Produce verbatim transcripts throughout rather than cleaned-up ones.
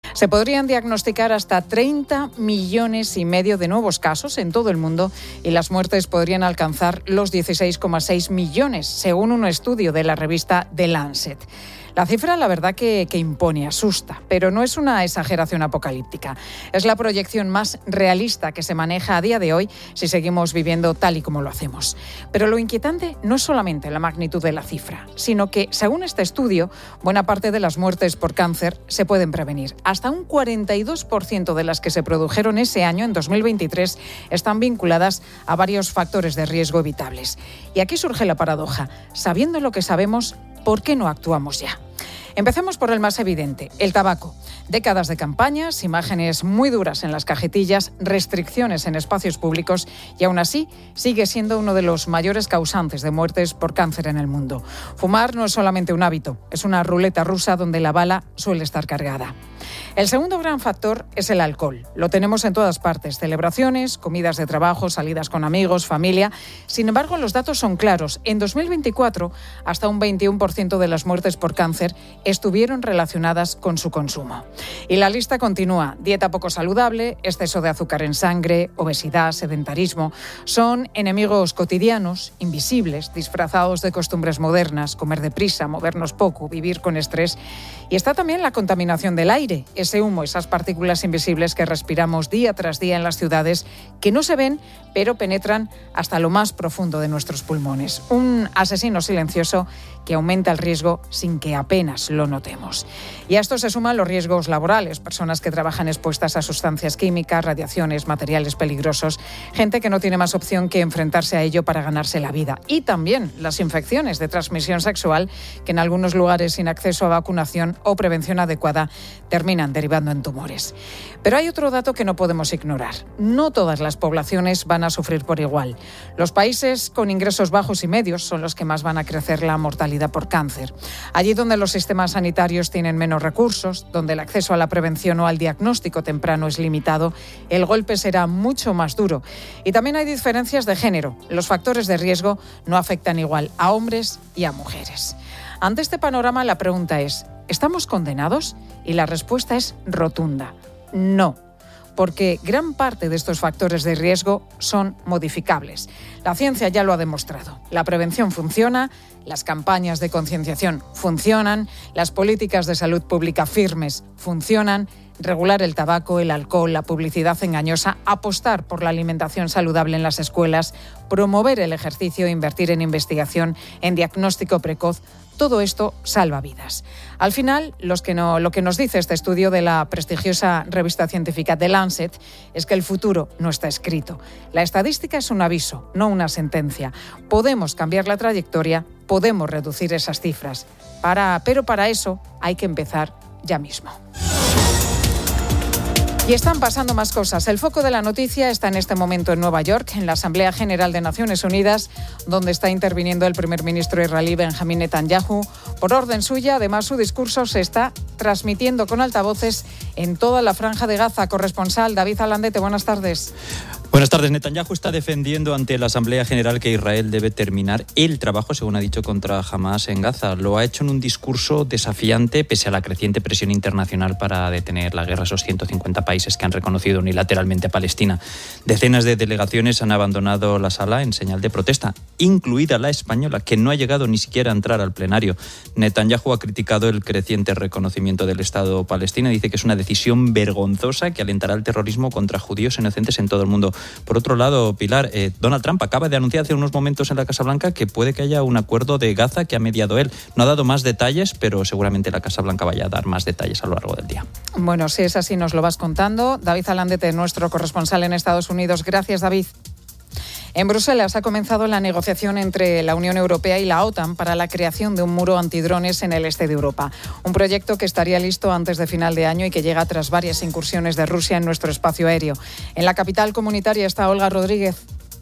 Se podrían diagnosticar hasta treinta millones y medio de nuevos casos en todo el mundo y las muertes podrían alcanzar los dieciséis coma seis millones, según un estudio de la revista The Lancet. La cifra, la verdad, que, que impone, asusta, pero no es una exageración apocalíptica. Es la proyección más realista que se maneja a día de hoy si seguimos viviendo tal y como lo hacemos. Pero lo inquietante no es solamente la magnitud de la cifra, sino que, según este estudio, buena parte de las muertes por cáncer se pueden prevenir. Hasta un cuarenta y dos por ciento de las que se produjeron ese año, en dos mil veintitrés, están vinculadas a varios factores de riesgo evitables. Y aquí surge la paradoja. Sabiendo lo que sabemos, ¿por qué no actuamos ya? Empecemos por el más evidente, el tabaco. Décadas de campañas, imágenes muy duras en las cajetillas, restricciones en espacios públicos y aún así sigue siendo uno de los mayores causantes de muertes por cáncer en el mundo. Fumar no es solamente un hábito, es una ruleta rusa donde la bala suele estar cargada. El segundo gran factor es el alcohol. Lo tenemos en todas partes, celebraciones, comidas de trabajo, salidas con amigos, familia. Sin embargo, los datos son claros. En dos mil veinticuatro, hasta un veintiuno por ciento de las muertes por cáncer estuvieron relacionadas con su consumo. Y la lista continúa. Dieta poco saludable, exceso de azúcar en sangre, obesidad, sedentarismo. Son enemigos cotidianos, invisibles, disfrazados de costumbres modernas, comer deprisa, movernos poco, vivir con estrés. Y está también la contaminación del aire, ese humo, esas partículas invisibles que respiramos día tras día en las ciudades, que no se ven, pero penetran hasta lo más profundo de nuestros pulmones. Un asesino silencioso que aumenta el riesgo sin que apenas lo notemos. Y a esto se suman los riesgos laborales, personas que trabajan expuestas a sustancias químicas, radiaciones, materiales peligrosos, gente que no tiene más opción que enfrentarse a ello para ganarse la vida. Y también las infecciones de transmisión sexual, que en algunos lugares sin acceso a vacunación o prevención adecuada terminan derivando en tumores. Pero hay otro dato que no podemos ignorar. No todas las poblaciones van a sufrir por igual. Los países con ingresos bajos y medios son los que más van a crecer la mortalidad por cáncer. Allí donde los sistemas sanitarios tienen menos recursos, donde el acceso a la prevención o al diagnóstico temprano es limitado, el golpe será mucho más duro. Y también hay diferencias de género. Los factores de riesgo no afectan igual a hombres y a mujeres. Ante este panorama, la pregunta es, ¿estamos condenados? Y la respuesta es rotunda. No, porque gran parte de estos factores de riesgo son modificables. La ciencia ya lo ha demostrado. La prevención funciona, las campañas de concienciación funcionan, las políticas de salud pública firmes funcionan, regular el tabaco, el alcohol, la publicidad engañosa, apostar por la alimentación saludable en las escuelas, promover el ejercicio, invertir en investigación, en diagnóstico precoz. Todo esto salva vidas. Al final, los que no, lo que nos dice este estudio de la prestigiosa revista científica The Lancet es que el futuro no está escrito. La estadística es un aviso, no una sentencia. Podemos cambiar la trayectoria, podemos reducir esas cifras. Para, pero para eso hay que empezar ya mismo. Y están pasando más cosas. El foco de la noticia está en este momento en Nueva York, en la Asamblea General de Naciones Unidas, donde está interviniendo el primer ministro israelí Benjamín Netanyahu. Por orden suya, además, su discurso se está transmitiendo con altavoces en toda la franja de Gaza. Corresponsal David Alandete, buenas tardes. Buenas tardes. Netanyahu está defendiendo ante la Asamblea General que Israel debe terminar el trabajo, según ha dicho, contra Hamás en Gaza. Lo ha hecho en un discurso desafiante pese a la creciente presión internacional para detener la guerra, esos ciento cincuenta países que han reconocido unilateralmente a Palestina. Decenas de delegaciones han abandonado la sala en señal de protesta, incluida la española, que no ha llegado ni siquiera a entrar al plenario. Netanyahu ha criticado el creciente reconocimiento del Estado palestino y dice que es una decisión vergonzosa que alentará el terrorismo contra judíos inocentes en todo el mundo. Por otro lado, Pilar, eh, Donald Trump acaba de anunciar hace unos momentos en la Casa Blanca que puede que haya un acuerdo de Gaza que ha mediado él. No ha dado más detalles, pero seguramente la Casa Blanca vaya a dar más detalles a lo largo del día. Bueno, si es así, nos lo vas contando. David Alandete, nuestro corresponsal en Estados Unidos. Gracias, David. En Bruselas ha comenzado la negociación entre la Unión Europea y la OTAN para la creación de un muro antidrones en el este de Europa. Un proyecto que estaría listo antes de final de año y que llega tras varias incursiones de Rusia en nuestro espacio aéreo. En la capital comunitaria está Olga Rodríguez.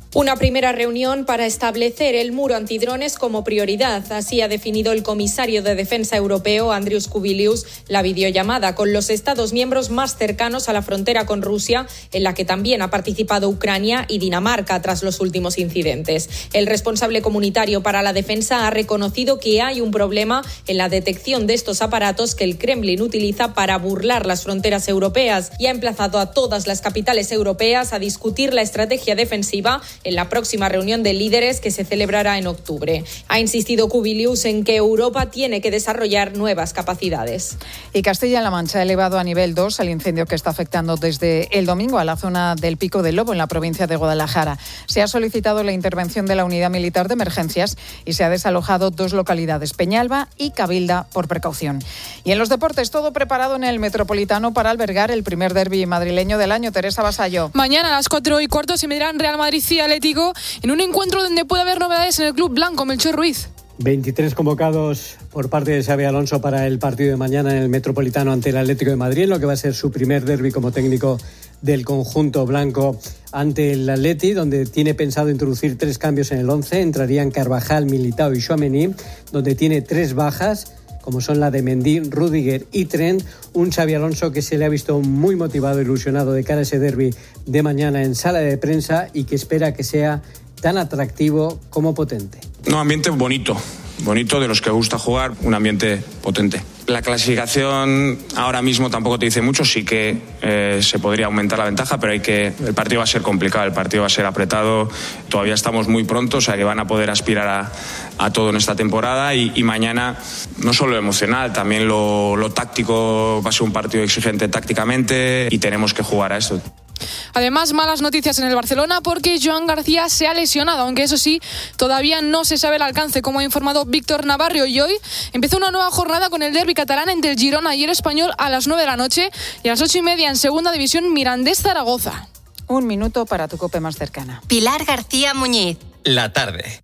Una primera reunión para establecer el muro antidrones como prioridad. Así ha definido el comisario de Defensa europeo, Andrius Kubilius, la videollamada con los Estados miembros más cercanos a la frontera con Rusia, en la que también ha participado Ucrania y Dinamarca tras los últimos incidentes. El responsable comunitario para la defensa ha reconocido que hay un problema en la detección de estos aparatos que el Kremlin utiliza para burlar las fronteras europeas y ha emplazado a todas las capitales europeas a discutir la estrategia defensiva en la próxima reunión de líderes que se celebrará en octubre. Ha insistido Kubilius en que Europa tiene que desarrollar nuevas capacidades. Y Castilla-La Mancha ha elevado a nivel dos el incendio que está afectando desde el domingo a la zona del Pico del Lobo en la provincia de Guadalajara. Se ha solicitado la intervención de la Unidad Militar de Emergencias y se ha desalojado dos localidades, Peñalba y Cabilda, por precaución. Y en los deportes, todo preparado en el Metropolitano para albergar el primer derbi madrileño del año. Teresa Basallo. Mañana a las cuatro y cuarto se medirán Real Madrid y Atlético en un encuentro donde puede haber novedades en el club blanco. Melchor Ruiz. veintitrés convocados por parte de Xabi Alonso para el partido de mañana en el Metropolitano ante el Atlético de Madrid, en lo que va a ser su primer derbi como técnico del conjunto blanco ante el Atleti, donde tiene pensado introducir tres cambios en el once. Entrarían Carvajal, Militao y Tchouaméni, donde tiene tres bajas, como son la de Mendy, Rüdiger y Trent. Un Xabi Alonso que se le ha visto muy motivado e ilusionado de cara a ese derbi de mañana en sala de prensa y que espera que sea tan atractivo como potente. No, ambiente bonito, bonito, de los que gusta jugar, un ambiente potente. La clasificación ahora mismo tampoco te dice mucho, sí que eh, se podría aumentar la ventaja, pero hay que, el partido va a ser complicado, el partido va a ser apretado, todavía estamos muy pronto, o sea que van a poder aspirar a, a todo en esta temporada y, y mañana no solo lo emocional, también lo, lo táctico, va a ser un partido exigente tácticamente y tenemos que jugar a esto. Además, malas noticias en el Barcelona porque Joan García se ha lesionado, aunque eso sí, todavía no se sabe el alcance, como ha informado Víctor Navarro. Y hoy empezó una nueva jornada con el derbi catalán entre el Girona y el Español a las nueve de la noche y a las ocho y media en segunda división Mirandés-Zaragoza. Un minuto para tu COPE más cercana. Pilar García Muñiz. La tarde.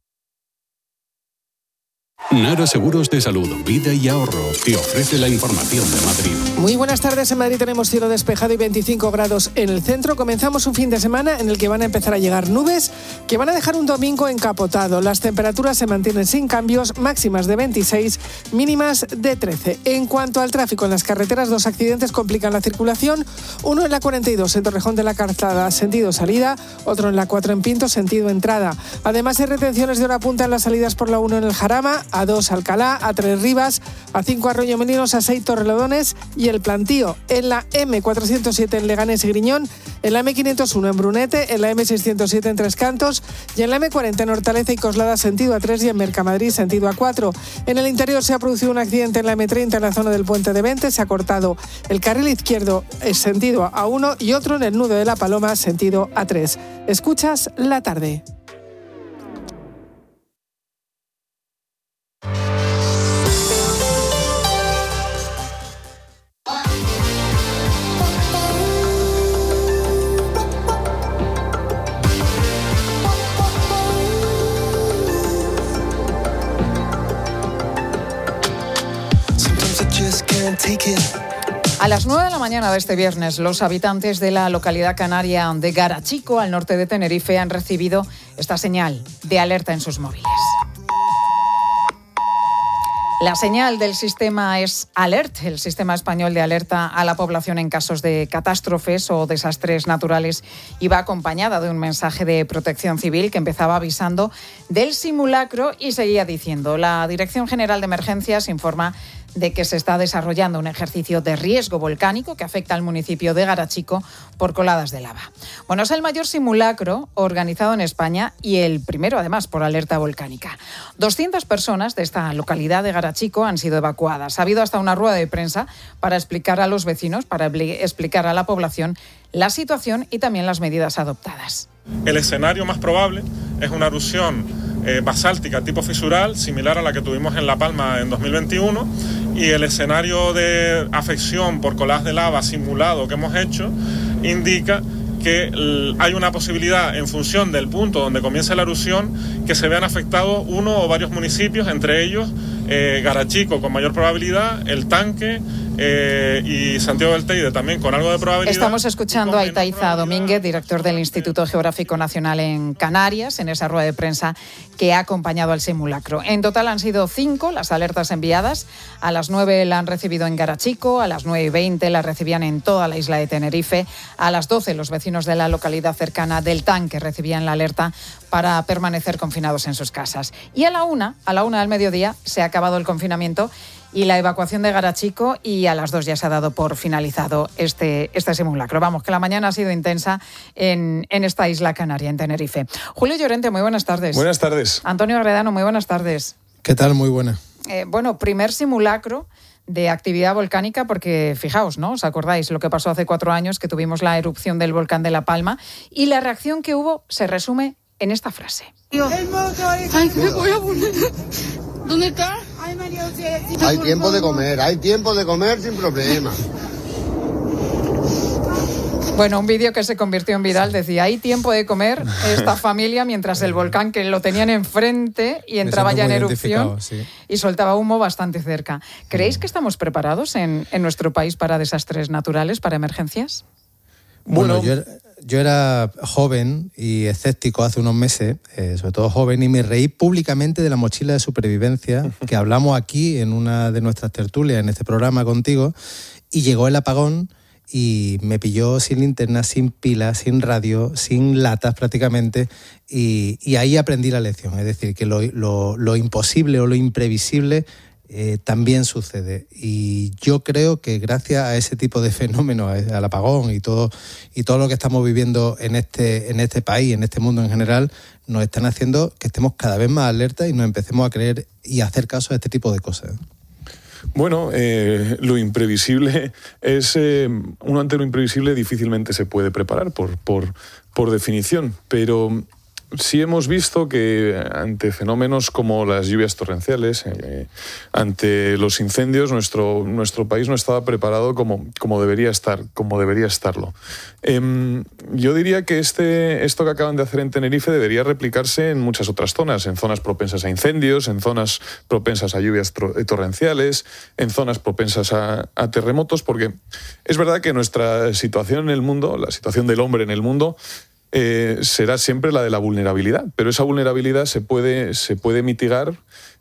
Nara Seguros de Salud, Vida y Ahorro te ofrece la información de Madrid. Muy buenas tardes. En Madrid tenemos cielo despejado y veinticinco grados en el centro. Comenzamos un fin de semana en el que van a empezar a llegar nubes que van a dejar un domingo encapotado. Las temperaturas se mantienen sin cambios, máximas de veintiséis, mínimas de trece. En cuanto al tráfico en las carreteras, dos accidentes complican la circulación. Uno en la cuarenta y dos en Torrejón de la Calzada, sentido salida. Otro en la cuatro en Pinto, sentido entrada. Además hay retenciones de hora punta en las salidas por la uno en el Jarama, a dos Alcalá, a tres Rivas, a cinco Arroyo Molinos, a seis Torrelodones y el Plantío. En la eme cuatrocientos siete en Leganés y Griñón, en la eme quinientos uno en Brunete, en la eme seiscientos siete en Tres Cantos y en la eme cuarenta en Hortaleza y Coslada sentido a tres y en Mercamadrid sentido a cuatro. En el interior se ha producido un accidente en la eme treinta en la zona del Puente de Vente, se ha cortado el carril izquierdo sentido a uno y otro en el nudo de La Paloma sentido a tres. Escuchas La Tarde. A las nueve de la mañana de este viernes, los habitantes de la localidad canaria de Garachico, al norte de Tenerife, han recibido esta señal de alerta en sus móviles. La señal del sistema es Alert, el sistema español de alerta a la población en casos de catástrofes o desastres naturales, y va acompañada de un mensaje de Protección Civil que empezaba avisando del simulacro y seguía diciendo: la Dirección General de Emergencias informa de que se está desarrollando un ejercicio de riesgo volcánico que afecta al municipio de Garachico por coladas de lava. Bueno, es el mayor simulacro organizado en España y el primero, además, por alerta volcánica. doscientas personas de esta localidad de Garachico han sido evacuadas. Ha habido hasta una rueda de prensa para explicar a los vecinos, para explicar a la población la situación y también las medidas adoptadas. El escenario más probable es una erupción eh, basáltica tipo fisural, similar a la que tuvimos en La Palma en dos mil veintiuno, y el escenario de afección por coladas de lava simulado que hemos hecho indica que hay una posibilidad, en función del punto donde comienza la erupción, que se vean afectados uno o varios municipios, entre ellos eh, Garachico con mayor probabilidad, El Tanque, eh, y Santiago del Teide también con algo de probabilidad. Estamos escuchando a Itaiza Domínguez, director del Instituto Geográfico Nacional en Canarias, en esa rueda de prensa que ha acompañado al simulacro. En total han sido cinco las alertas enviadas. A las nueve la han recibido en Garachico, a las nueve y veinte la recibían en toda la isla de Tenerife, a las doce los vecinos de la localidad cercana del Tanque recibían la alerta para permanecer confinados en sus casas. Y a la una, a la una del mediodía se ha acabado el confinamiento y la evacuación de Garachico, y a las dos ya se ha dado por finalizado este, este simulacro. Vamos, que la mañana ha sido intensa en, en esta isla canaria, en Tenerife. Julio Llorente, muy buenas tardes. Buenas tardes. Antonio Agredano, muy buenas tardes. ¿Qué tal? Muy buena. Eh, bueno, primer simulacro de actividad volcánica, porque fijaos, ¿no? ¿Os acordáis lo que pasó hace cuatro años, que tuvimos la erupción del volcán de La Palma? Y la reacción que hubo se resume en esta frase. Ay, ¿qué me voy a poner? ¿Dónde está? Hay tiempo de comer, hay tiempo de comer sin problema. Bueno, un vídeo que se convirtió en viral decía: hay tiempo de comer esta familia mientras el volcán, que lo tenían enfrente y entraba ya en erupción, sí, y soltaba humo bastante cerca. ¿Creéis que estamos preparados en, en nuestro país para desastres naturales, para emergencias? Bueno, bueno yo, yo era joven y escéptico hace unos meses, eh, sobre todo joven, y me reí públicamente de la mochila de supervivencia que hablamos aquí en una de nuestras tertulias, en este programa contigo, y llegó el apagón y me pilló sin linterna, sin pilas, sin radio, sin latas prácticamente, y, y ahí aprendí la lección. Es decir, que lo, lo, lo imposible o lo imprevisible eh, también sucede. Y yo creo que gracias a ese tipo de fenómenos, al apagón y todo, y todo lo que estamos viviendo en este, en este país, en este mundo en general, nos están haciendo que estemos cada vez más alertas y nos empecemos a creer y a hacer caso a este tipo de cosas. Bueno, eh, lo imprevisible es... Eh, uno ante lo imprevisible difícilmente se puede preparar por, por, por definición, pero sí hemos visto que ante fenómenos como las lluvias torrenciales, eh, ante los incendios, nuestro, nuestro país no estaba preparado como, como debería estar, como debería estarlo. Eh, yo diría que este, esto que acaban de hacer en Tenerife debería replicarse en muchas otras zonas, en zonas propensas a incendios, en zonas propensas a lluvias torrenciales, en zonas propensas a, a terremotos, porque es verdad que nuestra situación en el mundo, la situación del hombre en el mundo, Eh, será siempre la de la vulnerabilidad, pero esa vulnerabilidad se puede, se puede mitigar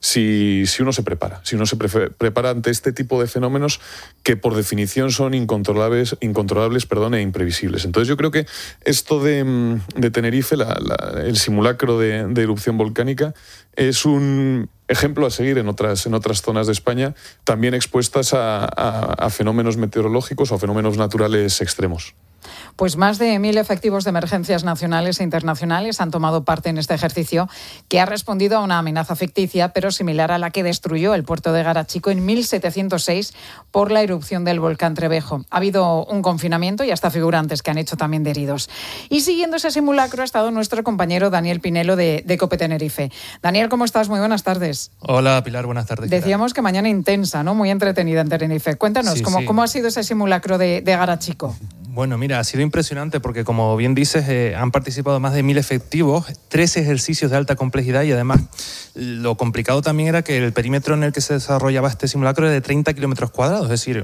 si, si uno se prepara, si uno se pre- prepara ante este tipo de fenómenos que por definición son incontrolables, incontrolables perdón, e imprevisibles. Entonces yo creo que esto de, de Tenerife, la, la, el simulacro de, de erupción volcánica, es un ejemplo a seguir en otras, en otras zonas de España, también expuestas a, a, a fenómenos meteorológicos o a fenómenos naturales extremos. Pues más de mil efectivos de emergencias nacionales e internacionales han tomado parte en este ejercicio, que ha respondido a una amenaza ficticia, pero similar a la que destruyó el puerto de Garachico en mil setecientos seis por la erupción del volcán Trevejo. Ha habido un confinamiento y hasta figurantes que han hecho también de heridos. Y siguiendo ese simulacro ha estado nuestro compañero Daniel Pinelo de, de COPE Tenerife. Daniel, ¿cómo estás? Muy buenas tardes. Hola, Pilar, buenas tardes. Decíamos que mañana intensa, ¿no? Muy entretenida en Tenerife. Cuéntanos, sí, ¿cómo, sí. ¿cómo ha sido ese simulacro de, de Garachico? Bueno, mira, ha sido impresionante porque, como bien dices, eh, han participado más de mil efectivos, tres ejercicios de alta complejidad, y además lo complicado también era que el perímetro en el que se desarrollaba este simulacro era de treinta kilómetros cuadrados, es decir,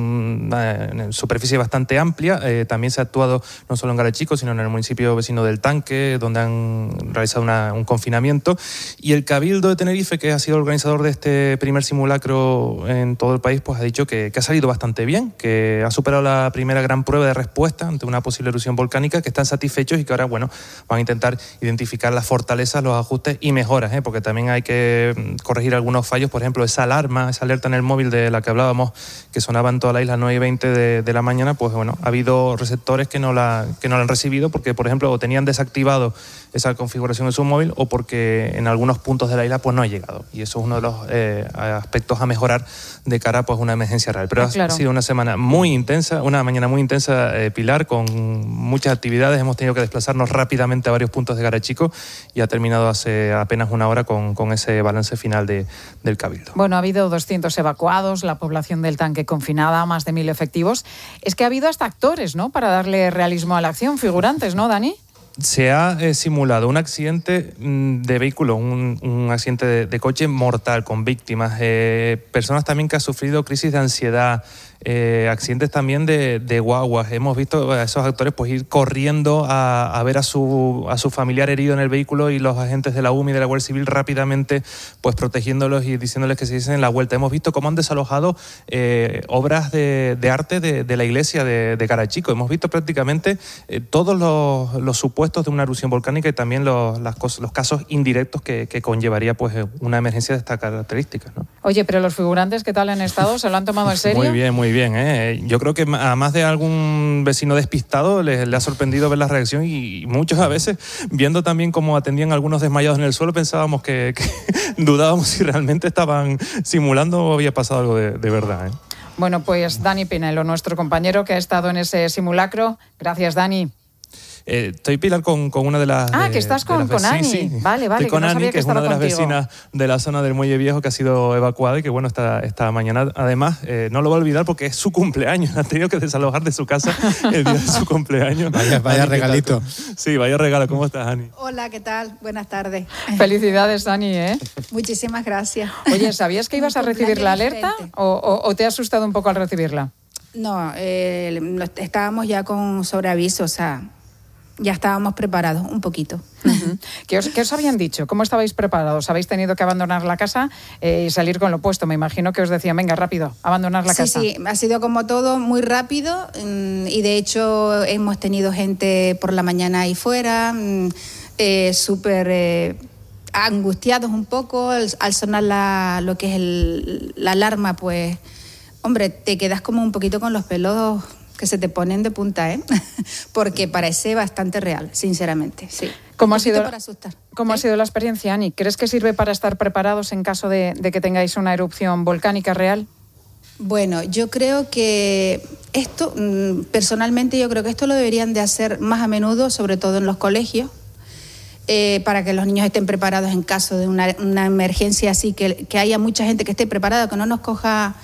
una superficie bastante amplia. Eh, también se ha actuado no solo en Garachico, sino en el municipio vecino del Tanque, donde han realizado una, un confinamiento. Y el Cabildo de Tenerife, que ha sido el organizador de este primer simulacro en todo el país, pues ha dicho que, que ha salido bastante bien, que ha superado la primera gran prueba de respuesta ante una posible erupción volcánica, que están satisfechos y que ahora, bueno, van a intentar identificar las fortalezas, los ajustes y mejoras, ¿eh? Porque también hay que corregir algunos fallos. Por ejemplo, esa alarma, esa alerta en el móvil de la que hablábamos, que sonaba en toda la isla a nueve y veinte de, de la mañana, pues bueno, ha habido receptores que no la, que no la han recibido porque, por ejemplo, o tenían desactivado esa configuración en su móvil, o porque en algunos puntos de la isla pues no ha llegado. Y eso es uno de los eh, aspectos a mejorar de cara pues, a una emergencia real. Pero claro, ha sido una semana muy intensa, una mañana muy intensa, eh, Pilar, con muchas actividades. Hemos tenido que desplazarnos rápidamente a varios puntos de Garachico y ha terminado hace apenas una hora con, con ese balance final de, del Cabildo. Bueno, ha habido doscientos evacuados, la población del Tanque confinada, más de mil efectivos. Es que ha habido hasta actores, ¿no?, para darle realismo a la acción, figurantes, ¿no, Dani? Se ha eh, simulado un accidente mm, de vehículo, un, un accidente de, de coche mortal con víctimas, eh, personas también que han sufrido crisis de ansiedad, eh, accidentes también de, de guaguas. Hemos visto a esos actores pues ir corriendo a, a ver a su, a su familiar herido en el vehículo y los agentes de la U M I y de la Guardia Civil rápidamente pues protegiéndolos y diciéndoles que se diesen la vuelta. Hemos visto cómo han desalojado eh, obras de, de arte de, de la iglesia de, de Carachico. Hemos visto prácticamente eh, todos los, los supuestos de una erupción volcánica y también los, las cosas, los casos indirectos que, que conllevaría pues una emergencia de estas características, ¿no? Oye, pero los figurantes, ¿qué tal han estado? ¿Se lo han tomado en serio? Muy bien, muy bien. ¿eh? Yo creo que a más de algún vecino despistado le, le ha sorprendido ver la reacción y muchos a veces, viendo también cómo atendían a algunos desmayados en el suelo, pensábamos que, que dudábamos si realmente estaban simulando o había pasado algo de, de verdad. ¿eh? Bueno, pues Dani Pinelo, nuestro compañero que ha estado en ese simulacro. Gracias, Dani. Eh, estoy, Pilar, con, con una de las... Ah, de, que estás con, con Ani. Sí, sí. Vale, vale. Estoy con que no Ani, sabía que, que es una de las contigo. vecinas de la zona del Muelle Viejo que ha sido evacuada y que, bueno, esta, esta mañana, además, eh, no lo va a olvidar porque es su cumpleaños. Ha tenido que desalojar de su casa el día de su cumpleaños. Vaya, vaya Ani, regalito. Sí, vaya regalo. ¿Cómo estás, Ani? Hola, ¿qué tal? Buenas tardes. Felicidades, Dani, ¿eh? Muchísimas gracias. Oye, ¿sabías que ibas a recibir la alerta o, o, o te ha asustado un poco al recibirla? No, eh, estábamos ya con sobreaviso, o sea, ya estábamos preparados un poquito. Uh-huh. ¿Qué, os, ¿Qué os habían dicho? ¿Cómo estabais preparados? ¿Habéis tenido que abandonar la casa eh, y salir con lo puesto? Me imagino que os decían, venga, rápido, abandonar la sí, casa. Sí, sí, ha sido como todo muy rápido y de hecho hemos tenido gente por la mañana ahí fuera, eh, súper eh, angustiados un poco al, al sonar la, lo que es el, la alarma, pues, hombre, te quedas como un poquito con los pelos que se te ponen de punta, ¿eh? Porque parece bastante real, sinceramente, sí. ¿Cómo ha sido, para asustar. ¿Cómo ¿Sí? ha sido la experiencia, Ani? ¿Crees que sirve para estar preparados en caso de, de que tengáis una erupción volcánica real? Bueno, yo creo que esto, personalmente yo creo que esto lo deberían de hacer más a menudo, sobre todo en los colegios, eh, para que los niños estén preparados en caso de una, una emergencia así, que, que haya mucha gente que esté preparada, que no nos coja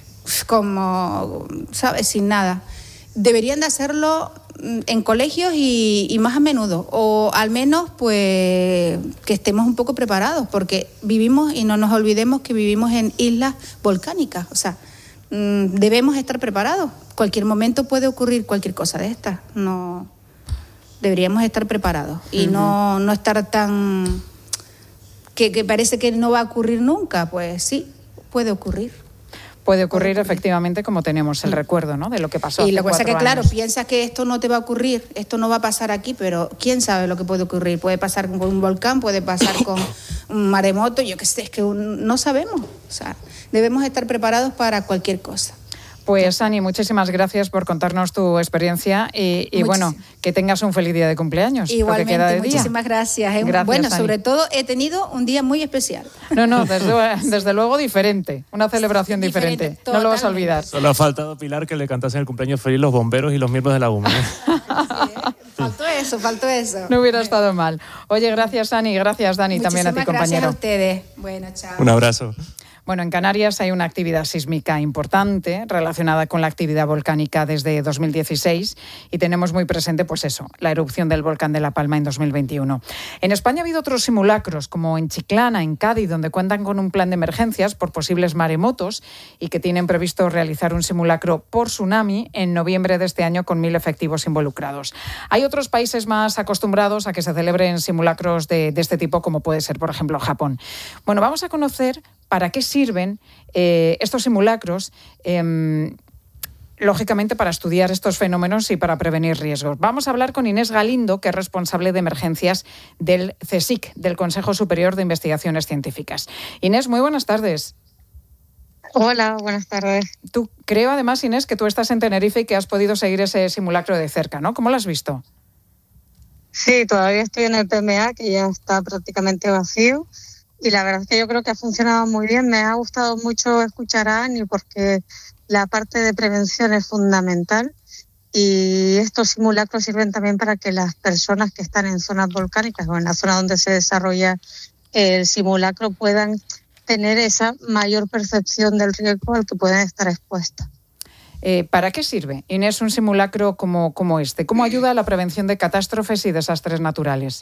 como, ¿sabes?, sin nada. Deberían de hacerlo en colegios y, y más a menudo, o al menos pues que estemos un poco preparados, porque vivimos, y no nos olvidemos que vivimos en islas volcánicas, o sea, debemos estar preparados. Cualquier momento puede ocurrir cualquier cosa de estas, no deberíamos estar preparados y uh-huh. no, no estar tan que, que parece que no va a ocurrir nunca, pues sí, puede ocurrir. Puede ocurrir efectivamente como tenemos el recuerdo, ¿no?, de lo que pasó hace Y lo que pasa es que, años. claro, piensas que esto no te va a ocurrir, esto no va a pasar aquí, pero quién sabe lo que puede ocurrir. Puede pasar con un volcán, puede pasar con un maremoto, yo qué sé, es que un, no sabemos. O sea, debemos estar preparados para cualquier cosa. Pues, Ani, muchísimas gracias por contarnos tu experiencia y, y bueno, que tengas un feliz día de cumpleaños. Igualmente, queda de muchísimas día. gracias. ¿eh? gracias. Bueno, Ani. sobre todo he tenido un día muy especial. No, no, desde, desde luego diferente, una celebración diferente, diferente. No lo vas a olvidar. Solo ha faltado, Pilar, que le cantasen el cumpleaños feliz los bomberos y los miembros de la U M I. Sí, ¿eh? Faltó eso, faltó eso. No hubiera estado mal. Oye, gracias, Ani, gracias, Dani, muchísimas también a ti, compañero. Gracias a ustedes. Bueno, chao. Un abrazo. Bueno, en Canarias hay una actividad sísmica importante relacionada con la actividad volcánica desde dos mil dieciséis y tenemos muy presente, pues eso, la erupción del volcán de La Palma en dos mil veintiuno. En España ha habido otros simulacros, como en Chiclana, en Cádiz, donde cuentan con un plan de emergencias por posibles maremotos y que tienen previsto realizar un simulacro por tsunami en noviembre de este año con mil efectivos involucrados. Hay otros países más acostumbrados a que se celebren simulacros de, de este tipo, como puede ser, por ejemplo, Japón. Bueno, vamos a conocer para qué sirven eh, estos simulacros, eh, lógicamente para estudiar estos fenómenos y para prevenir riesgos. Vamos a hablar con Inés Galindo, que es responsable de emergencias del CSIC, del Consejo Superior de Investigaciones Científicas. Inés, muy buenas tardes. Hola, buenas tardes. Tú, creo además, Inés, que tú estás en Tenerife y que has podido seguir ese simulacro de cerca, ¿no? ¿Cómo lo has visto? Sí, todavía estoy en el P M A, que ya está prácticamente vacío. Y la verdad es que yo creo que ha funcionado muy bien. Me ha gustado mucho escuchar a Ani porque la parte de prevención es fundamental y estos simulacros sirven también para que las personas que están en zonas volcánicas o en la zona donde se desarrolla el simulacro puedan tener esa mayor percepción del riesgo al que pueden estar expuestas. Eh, ¿Para qué sirve, Inés, un simulacro como, como este? ¿Cómo ayuda a la prevención de catástrofes y desastres naturales?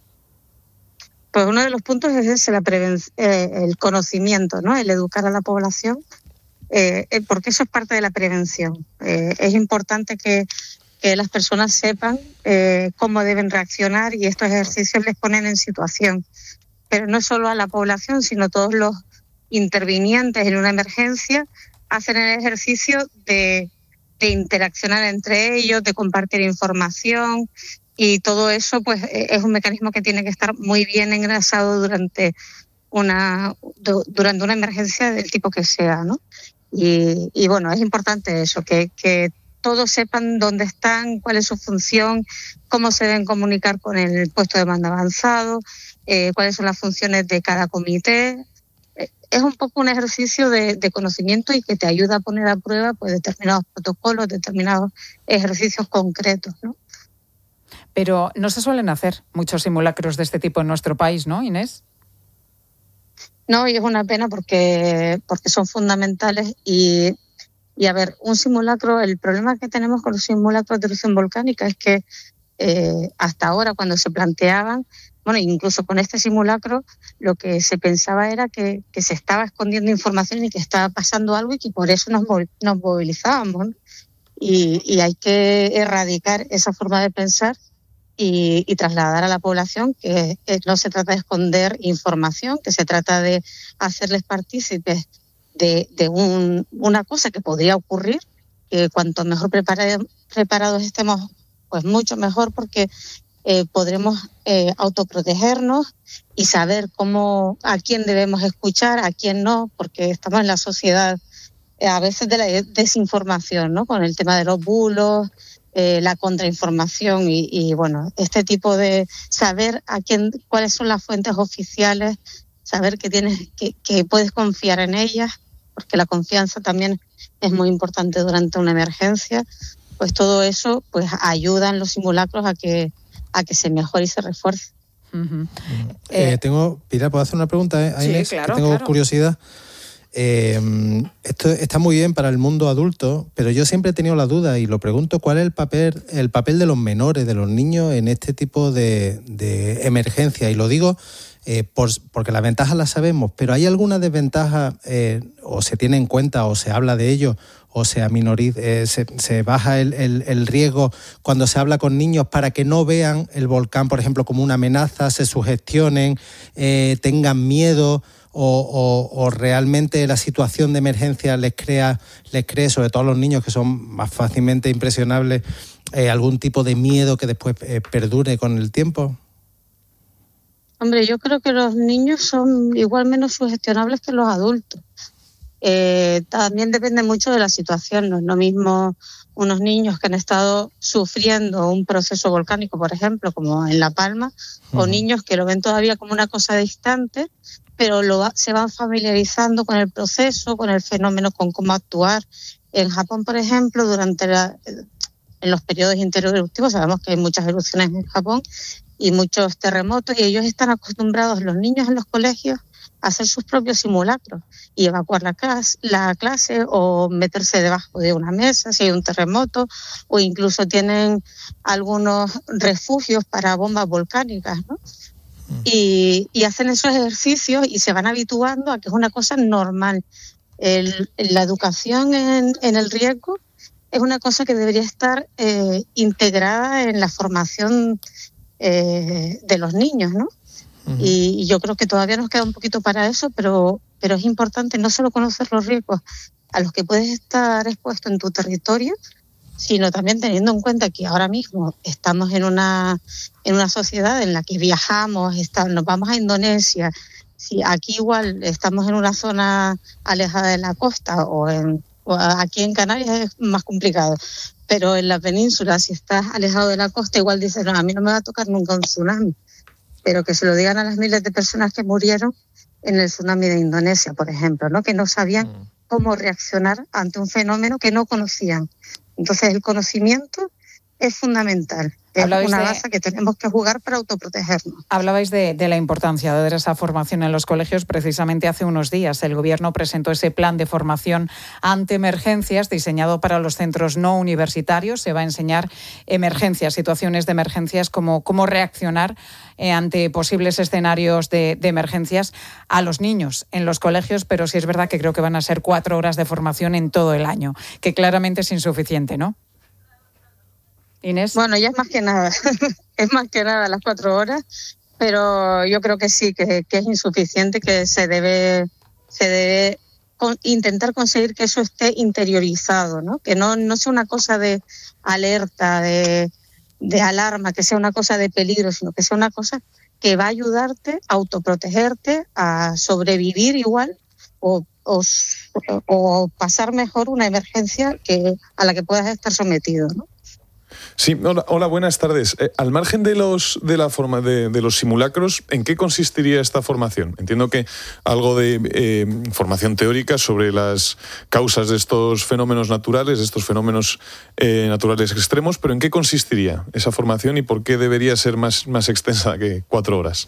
Pues uno de los puntos es ese, la preven- eh, el conocimiento, ¿no? El educar a la población eh, porque eso es parte de la prevención. Eh, es importante que, que las personas sepan eh, cómo deben reaccionar y estos ejercicios les ponen en situación. Pero no solo a la población, sino todos los intervinientes en una emergencia hacen el ejercicio de, de interaccionar entre ellos, de compartir información, y todo eso pues es un mecanismo que tiene que estar muy bien engrasado durante una durante una emergencia del tipo que sea, ¿no? Y, y bueno, es importante eso, que, que todos sepan dónde están, cuál es su función, cómo se deben comunicar con el puesto de mando avanzado, eh, cuáles son las funciones de cada comité. Es un poco un ejercicio de, de conocimiento y que te ayuda a poner a prueba pues determinados protocolos, determinados ejercicios concretos, ¿no? Pero no se suelen hacer muchos simulacros de este tipo en nuestro país, ¿no, Inés? No, y es una pena porque, porque son fundamentales y, y, a ver, un simulacro, el problema que tenemos con los simulacros de erupción volcánica es que eh, hasta ahora cuando se planteaban, bueno, incluso con este simulacro, lo que se pensaba era que, que se estaba escondiendo información y que estaba pasando algo y que por eso nos, nos movilizábamos, ¿no? Y, y hay que erradicar esa forma de pensar y, y trasladar a la población que, que no se trata de esconder información, que se trata de hacerles partícipes de, de un, una cosa que podría ocurrir, que cuanto mejor preparados, preparados estemos, pues mucho mejor, porque eh, podremos eh, autoprotegernos y saber cómo, a quién debemos escuchar, a quién no, porque estamos en la sociedad eh, a veces de la desinformación, ¿no? Con el tema de los bulos, eh, la contrainformación y, y bueno, este tipo de saber a quién, cuáles son las fuentes oficiales, saber que tienes, que, que puedes confiar en ellas, porque la confianza también es muy importante durante una emergencia. Pues todo eso pues ayuda en los simulacros a que a que se mejore y se refuerce. Uh-huh. Eh, eh, tengo, Pilar, ¿puedo hacer una pregunta a eh, Inés? Sí, claro, que tengo claro. curiosidad. Eh, esto está muy bien para el mundo adulto, pero yo siempre he tenido la duda y lo pregunto, ¿cuál es el papel, el papel de los menores, de los niños en este tipo de, de emergencia? Y lo digo eh, por, porque las ventajas las sabemos, pero ¿hay alguna desventaja eh, o se tiene en cuenta o se habla de ello o se aminoriza, eh, se, se baja el, el, el riesgo cuando se habla con niños para que no vean el volcán, por ejemplo, como una amenaza, se sugestionen, eh, tengan miedo o, o, o realmente la situación de emergencia les crea, les cree, sobre todo a los niños que son más fácilmente impresionables, eh, algún tipo de miedo que después eh, perdure con el tiempo? Hombre, yo creo que los niños son igual menos sugestionables que los adultos. Eh, también depende mucho de la situación. No es lo mismo unos niños que han estado sufriendo un proceso volcánico, por ejemplo, como en La Palma, uh-huh. o niños que lo ven todavía como una cosa distante, pero lo va, se van familiarizando con el proceso, con el fenómeno, con cómo actuar. En Japón, por ejemplo, durante la, en los periodos intereruptivos, sabemos que hay muchas erupciones en Japón y muchos terremotos, y ellos están acostumbrados, los niños en los colegios, a hacer sus propios simulacros y evacuar la clase, la clase o meterse debajo de una mesa si hay un terremoto, o incluso tienen algunos refugios para bombas volcánicas, ¿no? Mm. Y, y hacen esos ejercicios y se van habituando a que es una cosa normal. El, la educación en, en el riesgo es una cosa que debería estar eh, integrada en la formación eh, de los niños, ¿no? Uh-huh. Y yo creo que todavía nos queda un poquito para eso, pero, pero es importante no solo conocer los riesgos a los que puedes estar expuesto en tu territorio, sino también teniendo en cuenta que ahora mismo estamos en una, en una sociedad en la que viajamos, está, nos vamos a Indonesia. Si aquí igual estamos en una zona alejada de la costa o, en, o aquí en Canarias es más complicado, pero en la península, si estás alejado de la costa, igual dices, no, a mí no me va a tocar nunca un tsunami. Pero que se lo digan a las miles de personas que murieron en el tsunami de Indonesia, por ejemplo, ¿no? Que no sabían mm. cómo reaccionar ante un fenómeno que no conocían. Entonces, el conocimiento es fundamental. Es Hablabais una de- baza que tenemos que jugar para autoprotegernos. Hablabais de, de la importancia de dar esa formación en los colegios. Precisamente hace unos días el Gobierno presentó ese plan de formación ante emergencias diseñado para los centros no universitarios. Se va a enseñar emergencias, situaciones de emergencias, como cómo reaccionar eh, ante posibles escenarios de, de emergencias a los niños en los colegios, pero sí es verdad que creo que van a ser cuatro horas de formación en todo el año, que claramente es insuficiente, ¿no? Inés. Bueno, ya es más que nada, es más que nada las cuatro horas, pero yo creo que sí, que, que es insuficiente, que se debe, se debe con, intentar conseguir que eso esté interiorizado, ¿no? Que no, no sea una cosa de alerta, de, de alarma, que sea una cosa de peligro, sino que sea una cosa que va a ayudarte a autoprotegerte, a sobrevivir igual o, o, o pasar mejor una emergencia que, a la que puedas estar sometido, ¿no? Sí, hola, hola, buenas tardes. Eh, al margen de los de la forma de, de los simulacros, ¿en qué consistiría esta formación? Entiendo que algo de eh, formación teórica sobre las causas de estos fenómenos naturales, de estos fenómenos eh, naturales extremos, pero ¿en qué consistiría esa formación y por qué debería ser más, más extensa que cuatro horas?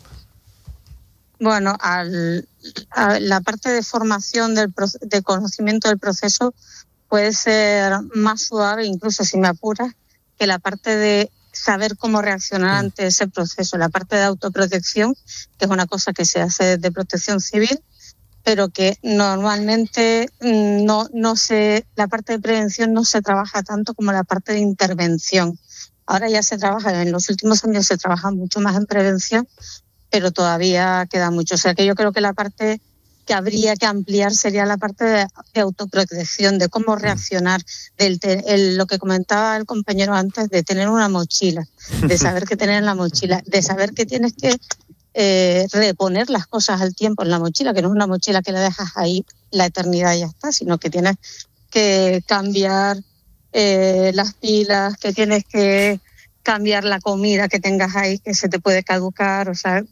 Bueno, al, a la parte de formación del pro- de conocimiento del proceso puede ser más suave, incluso si me apuras, que la parte de saber cómo reaccionar ante ese proceso, la parte de autoprotección, que es una cosa que se hace de protección civil, pero que normalmente no, no se, la parte de prevención no se trabaja tanto como la parte de intervención. Ahora ya se trabaja, en los últimos años se trabaja mucho más en prevención, pero todavía queda mucho. O sea que yo creo que la parte que habría que ampliar sería la parte de, de autoprotección, de cómo reaccionar, del te, el, lo que comentaba el compañero antes, de tener una mochila, de saber qué tener en la mochila, de saber que tienes que eh, reponer las cosas al tiempo en la mochila, que no es una mochila que la dejas ahí la eternidad y ya está, sino que tienes que cambiar eh, las pilas, que tienes que cambiar la comida que tengas ahí, que se te puede caducar, o sea,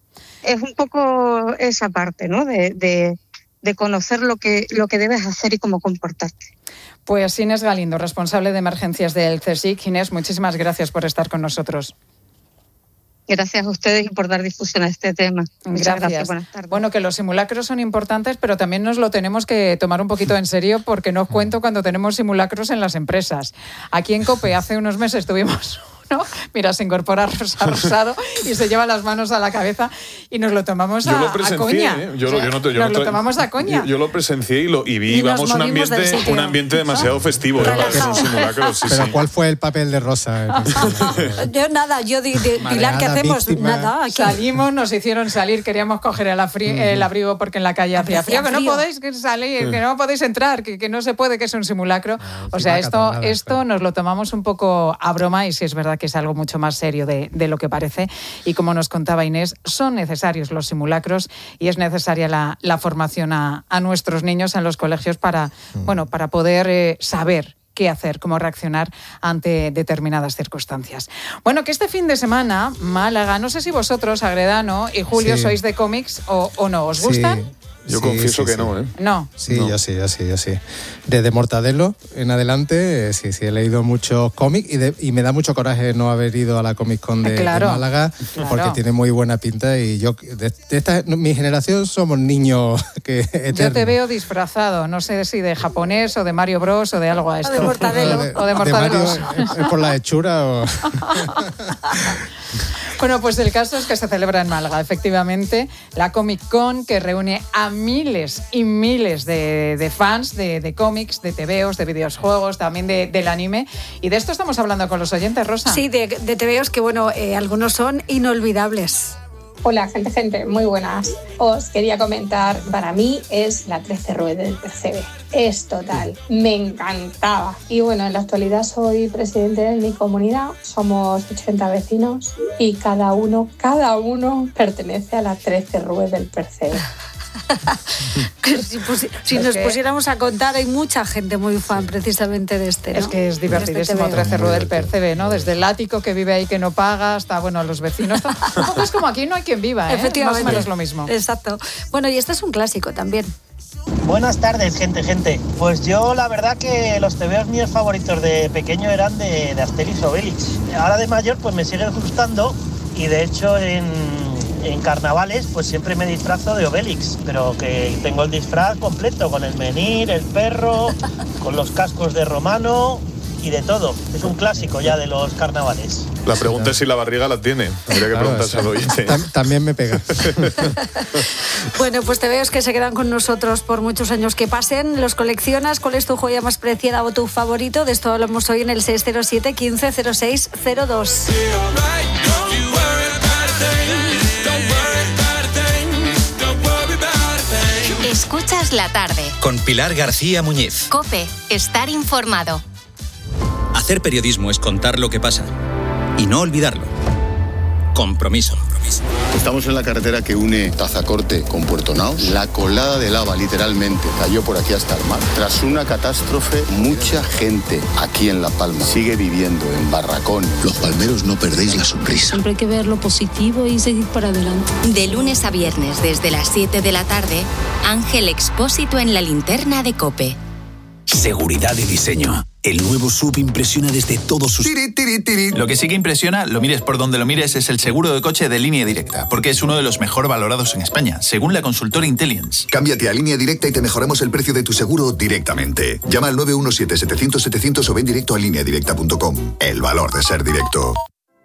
es un poco esa parte, ¿no? De, de, de conocer lo que, lo que debes hacer y cómo comportarte. Pues Inés Galindo, responsable de emergencias del CSIC. Inés, muchísimas gracias por estar con nosotros. Gracias a ustedes y por dar difusión a este tema. Muchas Gracias. gracias. Buenas tardes. Bueno, que los simulacros son importantes, pero también nos lo tenemos que tomar un poquito en serio, porque no os cuento cuando tenemos simulacros en las empresas. Aquí en COPE hace unos meses tuvimos uno, mira, se incorpora Rosa Rosado y se lleva las manos a la cabeza y nos lo tomamos a, yo lo a presencié, coña. ¿eh? Yo, O sea, yo no, yo nos no, lo tomamos a coña. Yo, yo lo presencié y, lo, y vi, Y nos vamos, un movimos del ambiente, sitio. un ambiente demasiado festivo. ¿eh? Para hacer un simulacro, sí, Pero sí. ¿cuál fue el papel de Rosa? Yo nada, yo di, di, Pilar, ¿qué hacemos? víctima. Nada. Aquí. Salimos, nos hicieron salir, queríamos coger el, afri- el abrigo porque en la calle hacía Hacía frío, que no frío. podéis salir, que no podéis entrar, que, que no se puede, que es un simulacro. O sea, esto, esto nos lo tomamos un poco a broma y sí es verdad que es algo mucho más serio de, de lo que parece. Y como nos contaba Inés, son necesarios los simulacros y es necesaria la, la formación a, a nuestros niños en los colegios para, bueno, para poder eh, saber qué hacer, cómo reaccionar ante determinadas circunstancias. Bueno, que este fin de semana, Málaga, no sé si vosotros, Agredano y Julio, Sí. sois de cómics o, o no, ¿os gustan? Sí. Yo Sí, confieso sí, que sí. no, ¿eh? No. Sí, No. yo sí, yo sí, yo sí. Desde Mortadelo en adelante, eh, sí, sí, he leído muchos cómics y, de- y me da mucho coraje no haber ido a la Comic Con de, de Claro, Málaga, claro. porque tiene muy buena pinta y yo, de, de esta, mi generación somos niños que Yo eternos. te veo disfrazado, no sé si de japonés o de Mario Bros o de algo a esto. de Mortadelo. O de, O de de Mortadelos. Mario, ¿es por la hechura o...? Bueno, pues el caso es que se celebra en Málaga, efectivamente, la Comic Con, que reúne a miles y miles de, de fans de, de cómics, de tebeos, de videojuegos, también de, del anime. Y de esto estamos hablando con los oyentes, Rosa. Sí, de, de tebeos que, bueno, eh, algunos son inolvidables. Hola, gente, gente, muy buenas. Os quería comentar, para mí es la trece ruedas del percebe. Es total, me encantaba. Y bueno, en la actualidad soy presidente de mi comunidad, somos ochenta vecinos y cada uno, cada uno pertenece a la trece ruedas del percebe. si pusi- si Es nos que- pusiéramos a contar, hay mucha gente muy fan precisamente de este, ¿no? Es que es De este divertidísimo, tebeo. trece Rue del Percebe, ¿no? Desde el ático que vive ahí que no paga hasta, bueno, los vecinos. Un poco es como aquí no hay quien viva, ¿eh? Efectivamente. Más o menos lo mismo. Exacto. Bueno, y este es un clásico también. Buenas tardes, gente, gente. Pues yo la verdad que los tebeos míos favoritos de pequeño eran de, de Asterix y Obelix. Ahora de mayor pues me siguen gustando y de hecho en, en carnavales pues siempre me disfrazo de Obelix, pero que tengo el disfraz completo con el menhir, el perro, con los cascos de romano y de todo. Es un clásico ya de los carnavales. La pregunta es si la barriga la tiene. Habría que preguntarse al oyente. También me pega. Bueno, pues te veo que se quedan con nosotros por muchos años que pasen. ¿Los coleccionas? ¿Cuál es tu joya más preciada o tu favorito? De esto hablamos hoy en el seis cero siete, quince cero seis cero dos. Escuchas la tarde. Con Pilar García Muñiz. COPE. Estar informado. Hacer periodismo es contar lo que pasa y no olvidarlo. Compromiso. Estamos en la carretera que une Tazacorte con Puerto Naos. La colada de lava literalmente cayó por aquí hasta el mar. Tras una catástrofe, mucha gente aquí en La Palma sigue viviendo en barracones. Los palmeros no perdéis la sonrisa. Siempre hay que ver lo positivo y seguir para adelante. De lunes a viernes desde las siete de la tarde, Ángel Expósito en la linterna de COPE. Seguridad y diseño. El nuevo S U V impresiona desde todos sus... Tiri, tiri, tiri. Lo que sí que impresiona, lo mires por donde lo mires, es el seguro de coche de Línea Directa, porque es uno de los mejor valorados en España, según la consultora Intelligence. Cámbiate a Línea Directa y te mejoramos el precio de tu seguro directamente. Llama al nueve uno siete, setecientos, setecientos o ven directo a línea directa punto com. El valor de ser directo.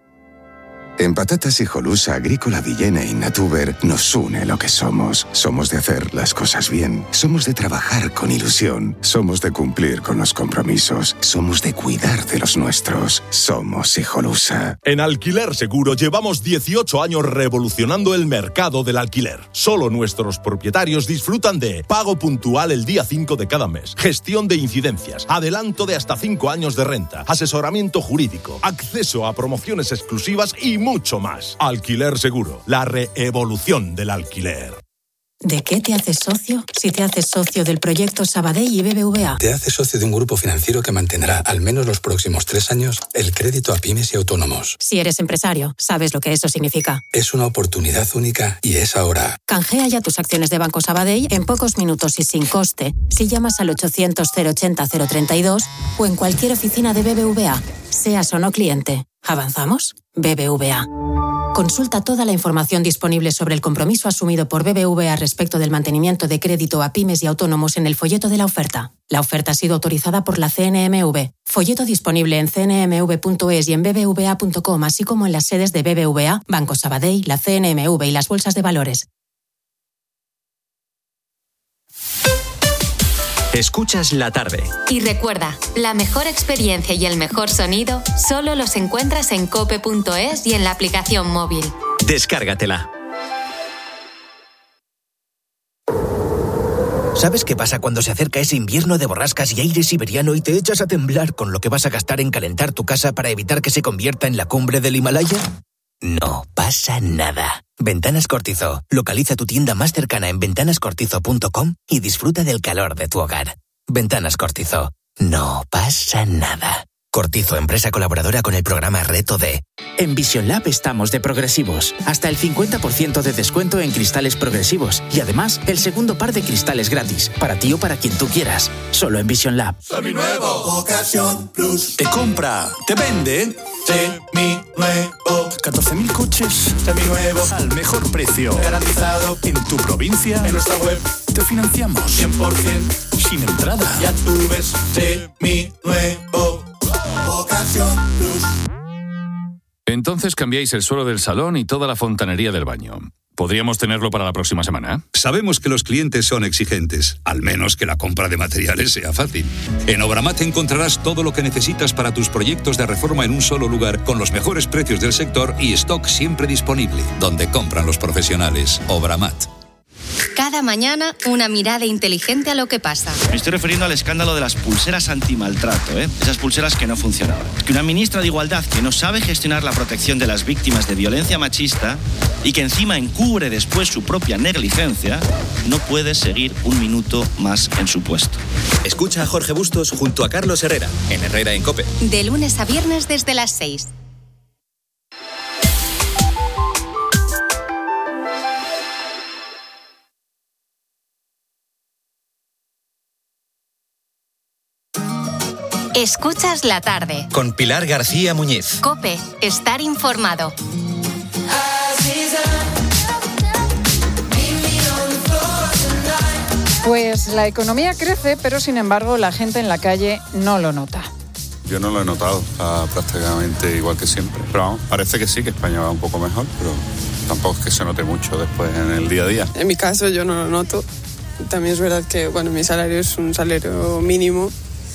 En Patatas Hijolusa, Agrícola Villena y Natuber nos une lo que somos. Somos de hacer las cosas bien. Somos de trabajar con ilusión. Somos de cumplir con los compromisos. Somos de cuidar de los nuestros. Somos Hijolusa. En Alquiler Seguro llevamos dieciocho años revolucionando el mercado del alquiler. Solo nuestros propietarios disfrutan de pago puntual el día cinco de cada mes, gestión de incidencias, adelanto de hasta cinco años de renta, asesoramiento jurídico, acceso a promociones exclusivas y mucho más. Alquiler Seguro, la reevolución del alquiler. ¿De qué te haces socio? Si te haces socio del proyecto Sabadell y B B V A. Te haces socio de un grupo financiero que mantendrá al menos los próximos tres años el crédito a pymes y autónomos. Si eres empresario, sabes lo que eso significa. Es una oportunidad única y es ahora. Canjea ya tus acciones de Banco Sabadell en pocos minutos y sin coste si llamas al ochocientos, cero ochenta, cero treinta y dos o en cualquier oficina de B B V A, seas o no cliente. ¿Avanzamos? B B V A. Consulta toda la información disponible sobre el compromiso asumido por B B V A respecto del mantenimiento de crédito a pymes y autónomos en el folleto de la oferta. La oferta ha sido autorizada por la C N M V. Folleto disponible en c n m v punto es y en b b v a punto com, así como en las sedes de B B V A, Banco Sabadell, la C N M V y las bolsas de valores. Escuchas la tarde. Y recuerda, la mejor experiencia y el mejor sonido solo los encuentras en cope punto es y en la aplicación móvil. Descárgatela. ¿Sabes qué pasa cuando se acerca ese invierno de borrascas y aire siberiano y te echas a temblar con lo que vas a gastar en calentar tu casa para evitar que se convierta en la cumbre del Himalaya? No pasa nada. Ventanas Cortizo. Localiza tu tienda más cercana en ventanas cortizo punto com y disfruta del calor de tu hogar. Ventanas Cortizo. No pasa nada. Cortizo, empresa colaboradora con el programa Reto D. En Vision Lab estamos de progresivos. Hasta el cincuenta por ciento de descuento en cristales progresivos. Y además, el segundo par de cristales gratis. Para ti o para quien tú quieras. Solo en Vision Lab. Seminuevo. Ocasión Plus. Te compra, te vende. Seminuevo. catorce mil coches. Seminuevos. Al mejor precio. Garantizado. En tu provincia. En nuestra web. Te financiamos. cien por ciento. Sin entrada. Ya tú ves. Seminuevo. Ocasión Plus. Entonces cambiáis el suelo del salón y toda la fontanería del baño. ¿Podríamos tenerlo para la próxima semana? Sabemos que los clientes son exigentes, al menos que la compra de materiales sea fácil. En Obramat encontrarás todo lo que necesitas para tus proyectos de reforma en un solo lugar, con los mejores precios del sector y stock siempre disponible, donde compran los profesionales. Obramat. Cada mañana, una mirada inteligente a lo que pasa. Me estoy refiriendo al escándalo de las pulseras antimaltrato, ¿eh? Esas pulseras que no funcionaban. Que una ministra de Igualdad que no sabe gestionar la protección de las víctimas de violencia machista y que encima encubre después su propia negligencia, no puede seguir un minuto más en su puesto. Escucha a Jorge Bustos junto a Carlos Herrera, en Herrera en COPE. De lunes a viernes desde las seis. Escuchas la tarde. Con Pilar García Muñiz. COPE, estar informado. Pues la economía crece, pero sin embargo la gente en la calle no lo nota. Yo no lo he notado, está prácticamente igual que siempre. Pero vamos, parece que sí, que España va un poco mejor, pero tampoco es que se note mucho después en el día a día. En mi caso yo no lo noto. También es verdad que, bueno, mi salario es un salario mínimo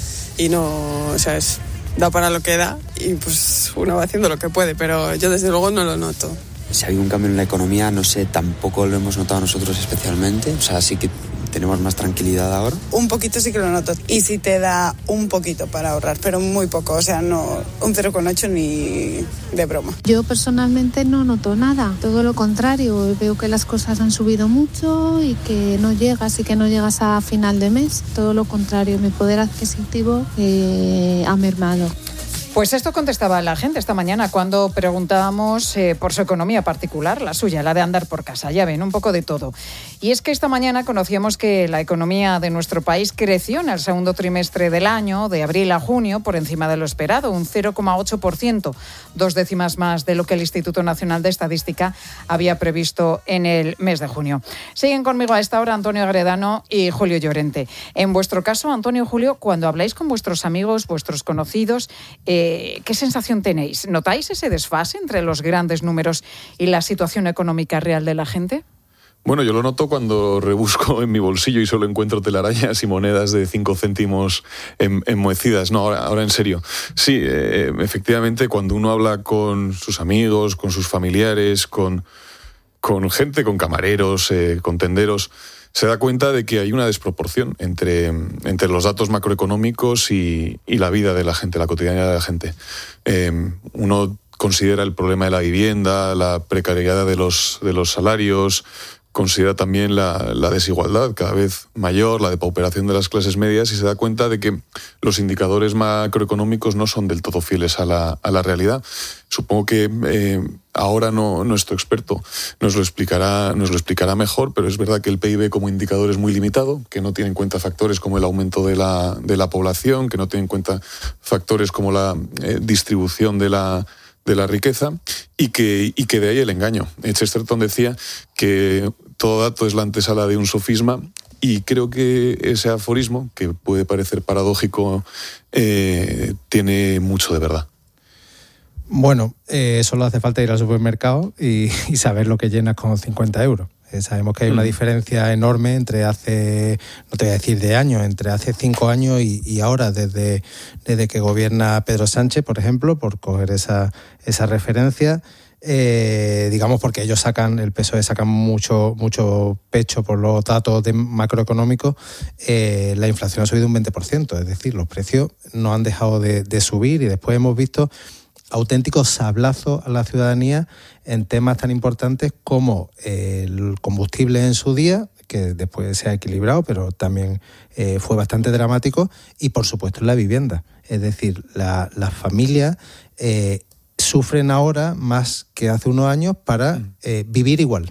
y no, o sea, es, da para lo que da y pues uno va haciendo lo que puede, pero yo desde luego no lo noto. Si ha habido un cambio en la economía, no sé, tampoco lo hemos notado nosotros especialmente, o sea, sí que tenemos más tranquilidad ahora. Un poquito sí que lo noto. Y sí te da un poquito para ahorrar, pero muy poco. O sea, no un cero coma ocho ni de broma. Yo personalmente no noto nada. Todo lo contrario. Veo que las cosas han subido mucho y que no llegas y que no llegas a final de mes. Todo lo contrario. Mi poder adquisitivo eh, ha mermado. Pues esto contestaba la gente esta mañana cuando preguntábamos eh, por su economía particular, la suya, la de andar por casa. Ya ven, un poco de todo. Y es que esta mañana conocíamos que la economía de nuestro país creció en el segundo trimestre del año, de abril a junio, por encima de lo esperado, un cero coma ocho por ciento, dos décimas más de lo que el Instituto Nacional de Estadística había previsto en el mes de junio. Siguen conmigo a esta hora Antonio Agredano y Julio Llorente. En vuestro caso, Antonio, Julio, cuando habláis con vuestros amigos, vuestros conocidos, eh, ¿qué sensación tenéis? ¿Notáis ese desfase entre los grandes números y la situación económica real de la gente? Bueno, yo lo noto cuando rebusco en mi bolsillo y solo encuentro telarañas y monedas de cinco céntimos en, enmohecidas. No, ahora, ahora en serio. Sí, eh, efectivamente, cuando uno habla con sus amigos, con sus familiares, con, con gente, con camareros, eh, con tenderos, se da cuenta de que hay una desproporción entre, entre los datos macroeconómicos y, y la vida de la gente, la cotidianidad de la gente. Eh, uno considera el problema de la vivienda, la precariedad de los, de los salarios, considera también la, la desigualdad cada vez mayor, la depauperación de las clases medias, y se da cuenta de que los indicadores macroeconómicos no son del todo fieles a la, a la realidad. Supongo que eh, ahora no, nuestro experto nos lo explicará, nos lo explicará mejor, pero es verdad que el P I B como indicador es muy limitado, que no tiene en cuenta factores como el aumento de la, de la población, que no tiene en cuenta factores como la eh, distribución de la de la riqueza, y que, y que de ahí el engaño. Chesterton decía que todo dato es la antesala de un sofisma, y creo que ese aforismo, que puede parecer paradójico, eh, tiene mucho de verdad. Bueno, eh, solo hace falta ir al supermercado y, y saber lo que llenas con cincuenta euros. Eh, sabemos que hay una diferencia enorme entre hace, no te voy a decir de años, entre hace cinco años y, y ahora, desde, desde que gobierna Pedro Sánchez, por ejemplo, por coger esa, esa referencia. Eh, digamos porque ellos sacan, el P S O E sacan mucho, mucho pecho por los datos de macroeconómicos. Eh, la inflación ha subido un veinte por ciento, es decir, los precios no han dejado de, de subir, y después hemos visto auténticos sablazos a la ciudadanía en temas tan importantes como el combustible en su día, que después se ha equilibrado, pero también eh, fue bastante dramático, y por supuesto la vivienda. Es decir, la, las familias eh, sufren ahora más que hace unos años para eh, vivir igual.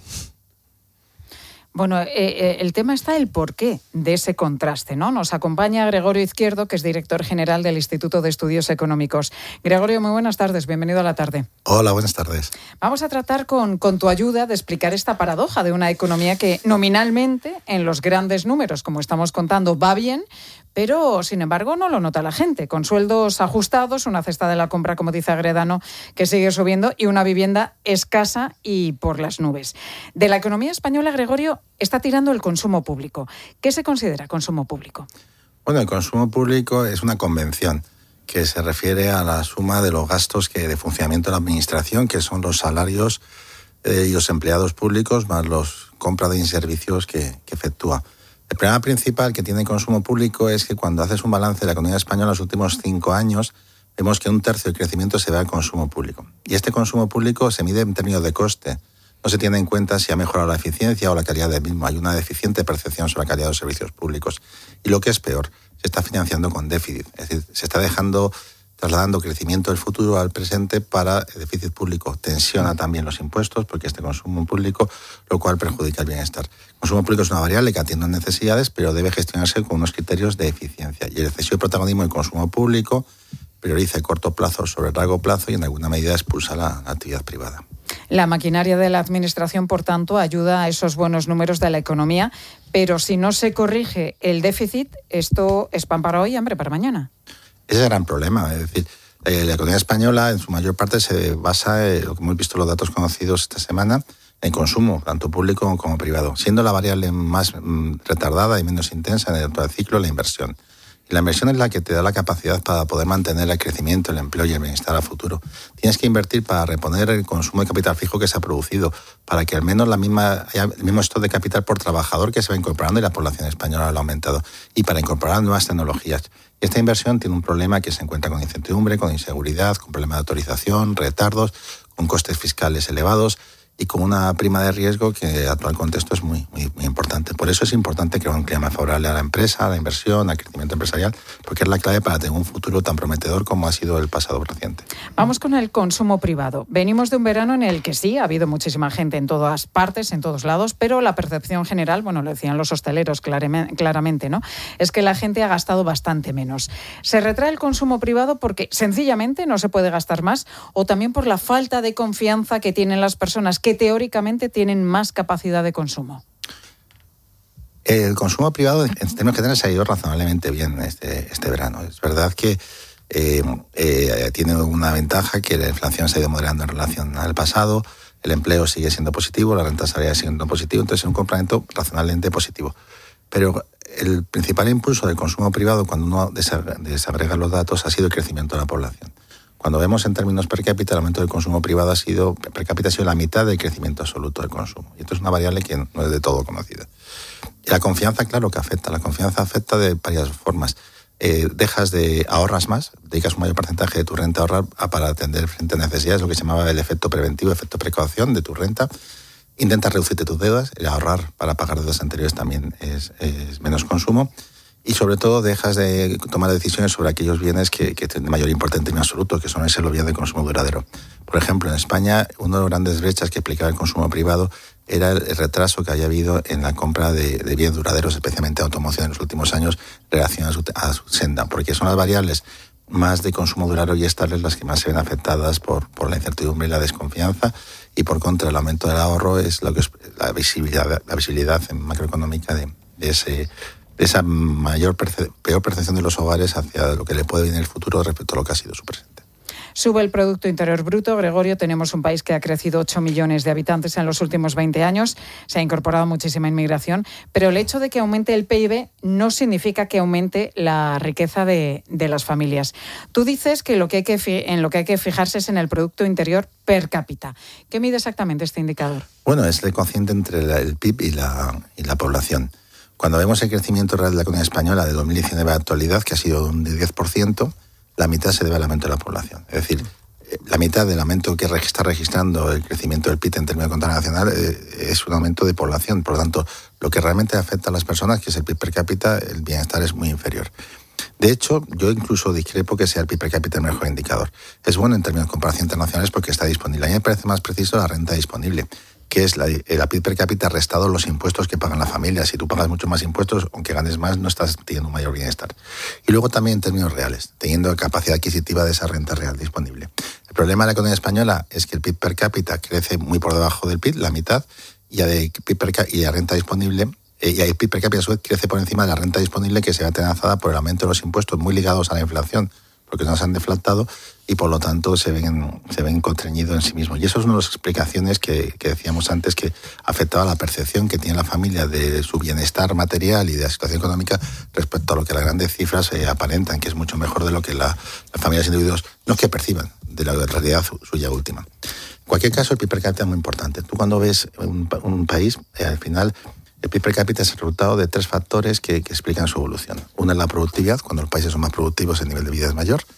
Bueno, eh, eh, el tema está el porqué de ese contraste, ¿no? Nos acompaña Gregorio Izquierdo, que es director general del Instituto de Estudios Económicos. Gregorio, muy buenas tardes, bienvenido a la tarde. Hola, buenas tardes. Vamos a tratar con, con tu ayuda de explicar esta paradoja de una economía que nominalmente, en los grandes números, como estamos contando, va bien, pero sin embargo no lo nota la gente, con sueldos ajustados, una cesta de la compra, como dice Agredano, que sigue subiendo, y una vivienda escasa y por las nubes. De la economía española, Gregorio, está tirando el consumo público. ¿Qué se considera consumo público? Bueno, el consumo público es una convención que se refiere a la suma de los gastos que de funcionamiento de la administración, que son los salarios eh, y los empleados públicos, más los compras de servicios que, que efectúa. El problema principal que tiene el consumo público es que cuando haces un balance de la economía española en los últimos cinco años, vemos que un tercio del crecimiento se va al consumo público. Y este consumo público se mide en términos de coste. No se tiene en cuenta si ha mejorado la eficiencia o la calidad del mismo. Hay una deficiente percepción sobre la calidad de los servicios públicos. Y lo que es peor, se está financiando con déficit. Es decir, se está dejando trasladando crecimiento del futuro al presente para el déficit público. Tensiona también los impuestos porque este consumo público, lo cual perjudica el bienestar. El consumo público es una variable que atiende necesidades, pero debe gestionarse con unos criterios de eficiencia. Y el excesivo protagonismo del consumo público prioriza el corto plazo sobre el largo plazo y en alguna medida expulsa la, la actividad privada. La maquinaria de la Administración, por tanto, ayuda a esos buenos números de la economía, pero si no se corrige el déficit, esto es pan para hoy y hambre para mañana. Ese es el gran problema. Es decir, eh, la economía española en su mayor parte se basa, en lo que hemos visto los datos conocidos esta semana, en consumo, tanto público como privado, siendo la variable más mm, retardada y menos intensa en el ciclo la inversión. Y la inversión es la que te da la capacidad para poder mantener el crecimiento, el empleo y el bienestar a futuro. Tienes que invertir para reponer el consumo de capital fijo que se ha producido, para que al menos la misma, haya el mismo stock de capital por trabajador que se va incorporando y la población española lo ha aumentado, y para incorporar nuevas tecnologías. Y esta inversión tiene un problema que se encuentra con incertidumbre, con inseguridad, con problemas de autorización, retardos, con costes fiscales elevados y con una prima de riesgo que en el actual contexto es muy, muy, muy importante. Por eso es importante crear un clima favorable a la empresa, a la inversión, al crecimiento empresarial, porque es la clave para tener un futuro tan prometedor como ha sido el pasado reciente. Vamos con el consumo privado. Venimos de un verano en el que sí, ha habido muchísima gente en todas partes, en todos lados, pero la percepción general, bueno, lo decían los hosteleros claramente, ¿no?, es que la gente ha gastado bastante menos. ¿Se retrae el consumo privado porque sencillamente no se puede gastar más o también por la falta de confianza que tienen las personas que teóricamente tienen más capacidad de consumo? El consumo privado, en términos generales, se ha ido razonablemente bien este, este verano. Es verdad que eh, eh, tiene una ventaja, que la inflación se ha ido moderando en relación al pasado, el empleo sigue siendo positivo, la renta salarial sigue siendo positivo, entonces es un complemento razonablemente positivo. Pero el principal impulso del consumo privado, cuando uno desagrega los datos, ha sido el crecimiento de la población. Cuando vemos en términos per cápita, el aumento del consumo privado ha sido, per cápita ha sido la mitad del crecimiento absoluto del consumo. Y esto es una variable que no es de todo conocida. Y la confianza, claro que afecta. La confianza afecta de varias formas. Eh, dejas de, ahorras más, dedicas un mayor porcentaje de tu renta a ahorrar para atender frente a necesidades, lo que se llamaba el efecto preventivo, efecto precaución de tu renta. Intentas reducirte tus deudas, el ahorrar para pagar deudas anteriores también es, es menos consumo. Y sobre todo dejas de tomar decisiones sobre aquellos bienes que, que tienen mayor importancia en absoluto, que son esos los bienes de consumo duradero. Por ejemplo, en España, una de las grandes brechas que aplicaba el consumo privado era el retraso que había habido en la compra de, de bienes duraderos, especialmente automoción en los últimos años, en relación a su, a su senda, porque son las variables más de consumo duradero y estables las que más se ven afectadas por, por la incertidumbre y la desconfianza, y por contra el aumento del ahorro es lo que es la visibilidad, la visibilidad macroeconómica de, de ese de esa mayor perce- peor percepción de los hogares hacia lo que le puede venir en el futuro respecto a lo que ha sido su presente. Sube el Producto Interior Bruto. Gregorio, tenemos un país que ha crecido ocho millones de habitantes en los últimos veinte años. Se ha incorporado muchísima inmigración, pero el hecho de que aumente el P I B no significa que aumente la riqueza de, de las familias. Tú dices que, lo que hay que fi- en lo que hay que fijarse es en el Producto Interior per cápita. ¿Qué mide exactamente este indicador? Bueno, es el cociente entre la, el P I B y la, y la población. Cuando vemos el crecimiento real de la economía española de dos mil diecinueve a la actualidad, que ha sido de diez por ciento, la mitad se debe al aumento de la población. Es decir, la mitad del aumento que está registrando el crecimiento del P I B en términos de contabilidad nacional eh, es un aumento de población. Por lo tanto, lo que realmente afecta a las personas, que es el P I B per cápita, el bienestar es muy inferior. De hecho, yo incluso discrepo que sea el P I B per cápita el mejor indicador. Es bueno en términos de comparación internacionales porque está disponible. A mí me parece más preciso la renta disponible, que es la, la P I B per cápita restado los impuestos que pagan la familia. Si tú pagas mucho más impuestos, aunque ganes más, no estás teniendo un mayor bienestar. Y luego también en términos reales, teniendo capacidad adquisitiva de esa renta real disponible. El problema de la economía española es que el P I B per cápita crece muy por debajo del P I B, la mitad, y la, de P I B per, y la renta disponible, eh, y el P I B per cápita a su vez crece por encima de la renta disponible, que se ve atenazada por el aumento de los impuestos muy ligados a la inflación, porque no se han deflactado y por lo tanto se ven, se ven constreñidos en sí mismos. Y eso es una de las explicaciones que, que decíamos antes, que afectaba a la percepción que tiene la familia de su bienestar material y de la situación económica respecto a lo que las grandes cifras eh, aparentan, que es mucho mejor de lo que la, las familias individuos no es que perciban, de la realidad suya última. En cualquier caso, el P I B per cápita es muy importante. Tú cuando ves un, un país, eh, al final, el P I B per cápita es el resultado de tres factores que, que explican su evolución. Una es la productividad, cuando los países son más productivos el nivel de vida es mayor.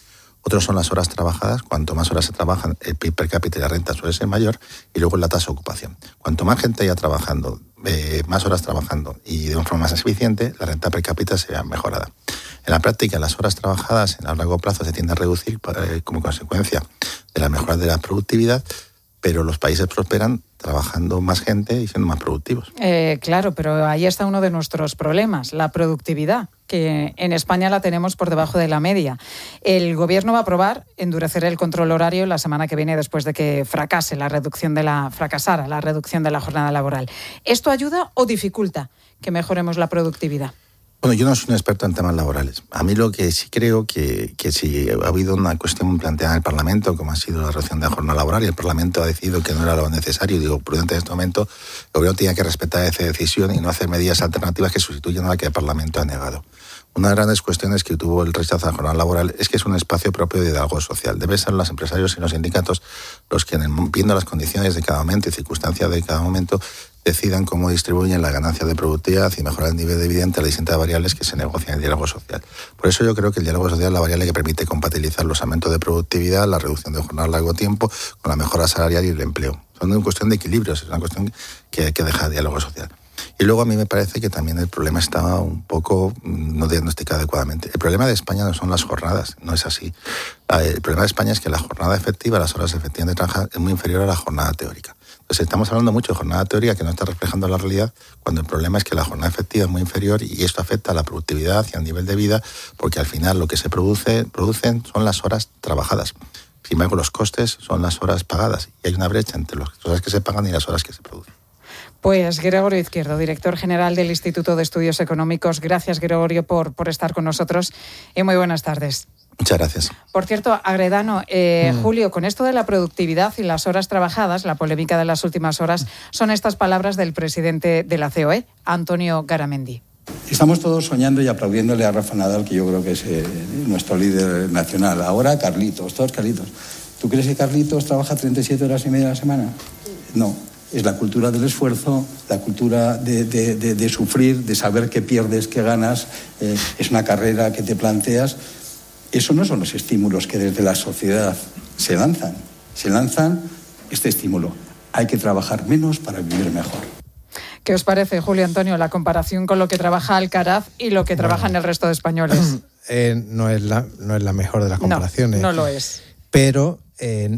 Otros son las horas trabajadas. Cuanto más horas se trabajan, el P I B per cápita y la renta suele ser mayor. Y luego la tasa de ocupación. Cuanto más gente haya trabajando, eh, más horas trabajando y de una forma más eficiente, la renta per cápita se vea mejorada. En la práctica, las horas trabajadas a largo plazo se tienden a reducir eh, como consecuencia de la mejora de la productividad, pero los países prosperan trabajando más gente y siendo más productivos. Eh, claro, pero ahí está uno de nuestros problemas, la productividad, que en España la tenemos por debajo de la media. El Gobierno va a aprobar endurecer el control horario la semana que viene después de que fracase la reducción de la fracasara la reducción de la jornada laboral. ¿Esto ayuda o dificulta que mejoremos la productividad? Bueno, yo no soy un experto en temas laborales. A mí lo que sí creo que, que si ha habido una cuestión planteada en el Parlamento, como ha sido la reducción de la jornada laboral, y el Parlamento ha decidido que no era lo necesario, digo, prudente en este momento, el Gobierno tenía que respetar esa decisión y no hacer medidas alternativas que sustituyan a la que el Parlamento ha negado. Una de las grandes cuestiones que tuvo el rechazo a la jornada laboral es que es un espacio propio de diálogo social. Deben ser los empresarios y los sindicatos los que, viendo las condiciones de cada momento y circunstancias de cada momento, decidan cómo distribuyen la ganancia de productividad y mejorar el nivel de vida entre las distintas variables que se negocian en el diálogo social. Por eso yo creo que el diálogo social es la variable que permite compatibilizar los aumentos de productividad, la reducción de jornada a largo tiempo, con la mejora salarial y el empleo. Son una cuestión de equilibrios, es una cuestión que hay que dejar diálogo social. Y luego a mí me parece que también el problema está un poco no diagnosticado adecuadamente. El problema de España no son las jornadas, no es así. El problema de España es que la jornada efectiva, las horas efectivas de trabajo, es muy inferior a la jornada teórica. Entonces estamos hablando mucho de jornada teórica que no está reflejando la realidad, cuando el problema es que la jornada efectiva es muy inferior y esto afecta a la productividad y al nivel de vida, porque al final lo que se produce producen son las horas trabajadas. Sin embargo, los costes son las horas pagadas y hay una brecha entre las horas que se pagan y las horas que se producen. Pues Gregorio Izquierdo, director general del Instituto de Estudios Económicos. Gracias, Gregorio, por, por estar con nosotros y muy buenas tardes. Muchas gracias. Por cierto, Agredano, eh, Mm. Julio, con esto de la productividad y las horas trabajadas, la polémica de las últimas horas, son estas palabras del presidente de la C O E, Antonio Garamendi. Estamos todos soñando y aplaudiéndole a Rafa Nadal, que yo creo que es eh, nuestro líder nacional. Ahora Carlitos, todos Carlitos. ¿Tú crees que Carlitos trabaja treinta y siete horas y media a la semana? No. Es la cultura del esfuerzo, la cultura de, de, de, de sufrir, de saber qué pierdes, qué ganas. Eh, es una carrera que te planteas. Eso no son los estímulos que desde la sociedad se lanzan. Se lanzan este estímulo. Hay que trabajar menos para vivir mejor. ¿Qué os parece, Julio Antonio, la comparación con lo que trabaja Alcaraz y lo que trabajan bueno, el resto de españoles? Eh, no, es la, no es la mejor de las comparaciones. No, no lo es. Pero eh,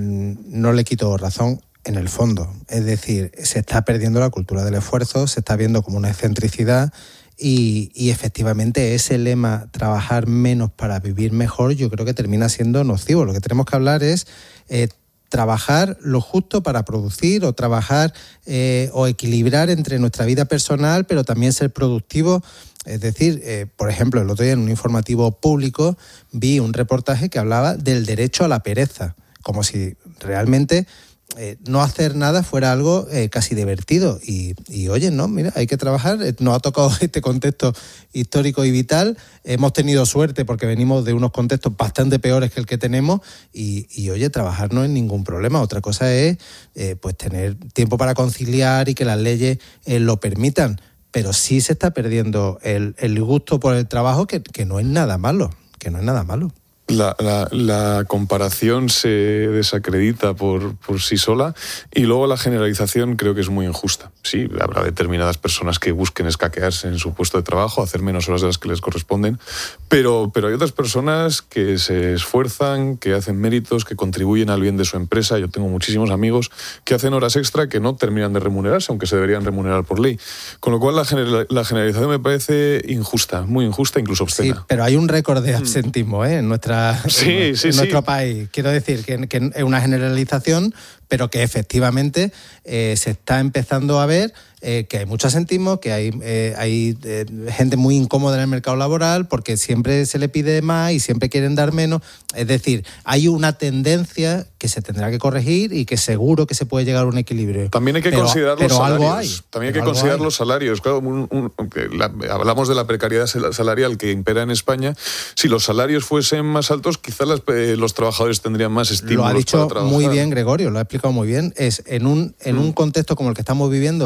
no le quito razón en el fondo. Es decir, se está perdiendo la cultura del esfuerzo, se está viendo como una excentricidad y, y efectivamente ese lema, trabajar menos para vivir mejor, yo creo que termina siendo nocivo. Lo que tenemos que hablar es eh, trabajar lo justo para producir o trabajar eh, o equilibrar entre nuestra vida personal, pero también ser productivo. Es decir, eh, por ejemplo, el otro día en un informativo público vi un reportaje que hablaba del derecho a la pereza, como si realmente eh, no hacer nada fuera algo eh, casi divertido. Y, y oye, no, mira, hay que trabajar. Nos ha tocado este contexto histórico y vital. Hemos tenido suerte porque venimos de unos contextos bastante peores que el que tenemos y, y oye, trabajar no es ningún problema. Otra cosa es eh, pues tener tiempo para conciliar y que las leyes eh, lo permitan. Pero sí se está perdiendo el, el gusto por el trabajo, que, que no es nada malo, que no es nada malo. La, la, la comparación se desacredita por, por sí sola y luego la generalización creo que es muy injusta. Sí, habrá determinadas personas que busquen escaquearse en su puesto de trabajo, hacer menos horas de las que les corresponden, pero, pero hay otras personas que se esfuerzan, que hacen méritos, que contribuyen al bien de su empresa. Yo tengo muchísimos amigos que hacen horas extra que no terminan de remunerarse, aunque se deberían remunerar por ley. Con lo cual la, general, la generalización me parece injusta, muy injusta, incluso obscena. Sí, pero hay un récord de absentismo ¿eh? en nuestra Sí, en, sí, en nuestro sí. país. Quiero decir que, que es una generalización, pero que efectivamente eh, se está empezando a ver eh, que hay mucho asentismo, que hay, eh, hay eh, gente muy incómoda en el mercado laboral porque siempre se le pide más y siempre quieren dar menos. Es decir, hay una tendencia que se tendrá que corregir y que seguro que se puede llegar a un equilibrio. También hay que pero, considerar los pero salarios. Algo hay, También hay que algo considerar hay. los salarios. Claro, un, un, la, hablamos de la precariedad salarial que impera en España. Si los salarios fuesen más altos, quizás las, eh, los trabajadores tendrían más estímulos para trabajar. Lo ha dicho para muy bien Gregorio, lo ha explicado muy bien. Es en un, en mm. un contexto como el que estamos viviendo, en el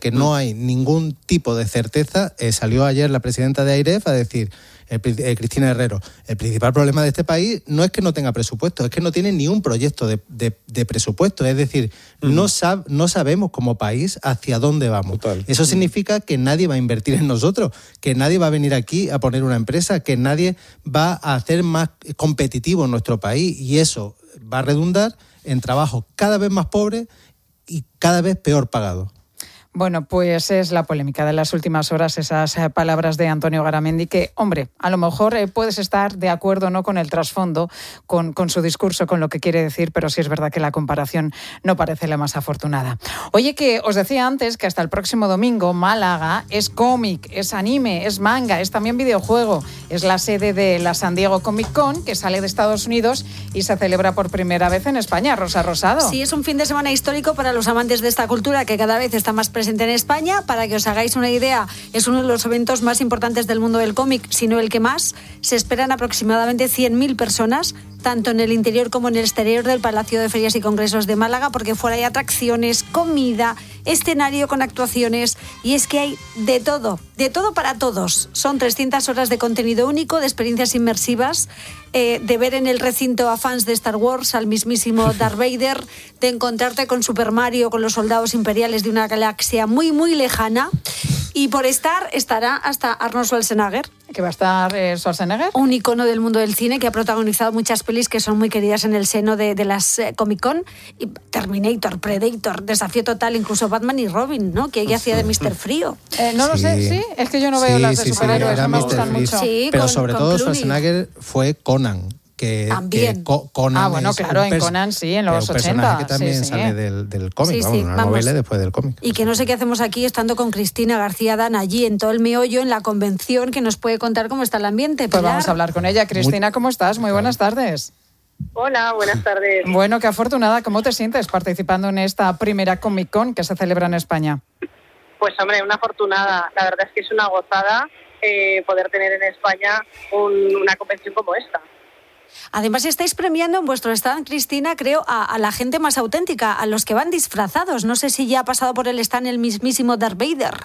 que no hay ningún tipo de certeza, eh, salió ayer la presidenta de AIREF a decir, eh, eh, Cristina Herrero, el principal problema de este país no es que no tenga presupuesto, es que no tiene ni un proyecto de, de, de presupuesto. Es decir, uh-huh. no, sab, no sabemos como país hacia dónde vamos. Total. Eso significa que nadie va a invertir en nosotros, que nadie va a venir aquí a poner una empresa, que nadie va a hacer más competitivo nuestro país, y eso va a redundar en trabajos cada vez más pobres y cada vez peor pagados. Bueno, pues es la polémica de las últimas horas, esas eh, palabras de Antonio Garamendi, que, hombre, a lo mejor eh, puedes estar de acuerdo no con el trasfondo, con, con su discurso, con lo que quiere decir, pero sí es verdad que la comparación no parece la más afortunada. Oye, que os decía antes que hasta el próximo domingo Málaga es cómic, es anime, es manga, es también videojuego, es la sede de la San Diego Comic Con, que sale de Estados Unidos y se celebra por primera vez en España. Rosa Rosado. Sí, es un fin de semana histórico para los amantes de esta cultura, que cada vez está más presente en España. Para que os hagáis una idea, es uno de los eventos más importantes del mundo del cómic, si no el que más. Se esperan aproximadamente cien mil personas, tanto en el interior como en el exterior del Palacio de Ferias y Congresos de Málaga, porque fuera hay atracciones, comida, escenario con actuaciones, y es que hay de todo, de todo para todos. Son trescientas horas de contenido único, de experiencias inmersivas, eh, de ver en el recinto a fans de Star Wars, al mismísimo Darth Vader, de encontrarte con Super Mario, con los soldados imperiales de una galaxia muy, muy lejana. Y por estar, estará hasta Arnold Schwarzenegger. ¿Que va a estar eh, Schwarzenegger? Un icono del mundo del cine que ha protagonizado muchas pelis que son muy queridas en el seno de, de las eh, Comic Con. Y Terminator, Predator, Desafío Total, incluso Batman y Robin, ¿no? Que ella hacía de míster Frío. Eh, no lo Sí. sé, ¿sí? Es que yo no veo Sí, las de sí, superhéroes, sí, no me míster gustan Freeze. mucho. Sí, Pero con- sobre con todo Clooney. Schwarzenegger fue Conan. Que, También. que Co- Conan Ah, bueno, es claro, un en pers- Conan sí, en los un personaje que ochenta, también sí, sí. sale del, del cómic, Sí, vamos, sí, una vamos. novela después del cómic. Y que no sé qué hacemos aquí estando con Cristina García Dan allí en todo el meollo, en la convención, que nos puede contar cómo está el ambiente. Pues Pilar. vamos a hablar con ella. Cristina, ¿cómo estás? Muy buenas tardes. Hola, buenas tardes. Bueno, qué afortunada. ¿Cómo te sientes participando en esta primera Comic Con que se celebra en España? Pues hombre, una afortunada. La verdad es que es una gozada eh, poder tener en España un- una convención como esta. Además, estáis premiando en vuestro stand, Cristina, creo, a, a la gente más auténtica, a los que van disfrazados. No sé si ya ha pasado por el stand el mismísimo Darth Vader.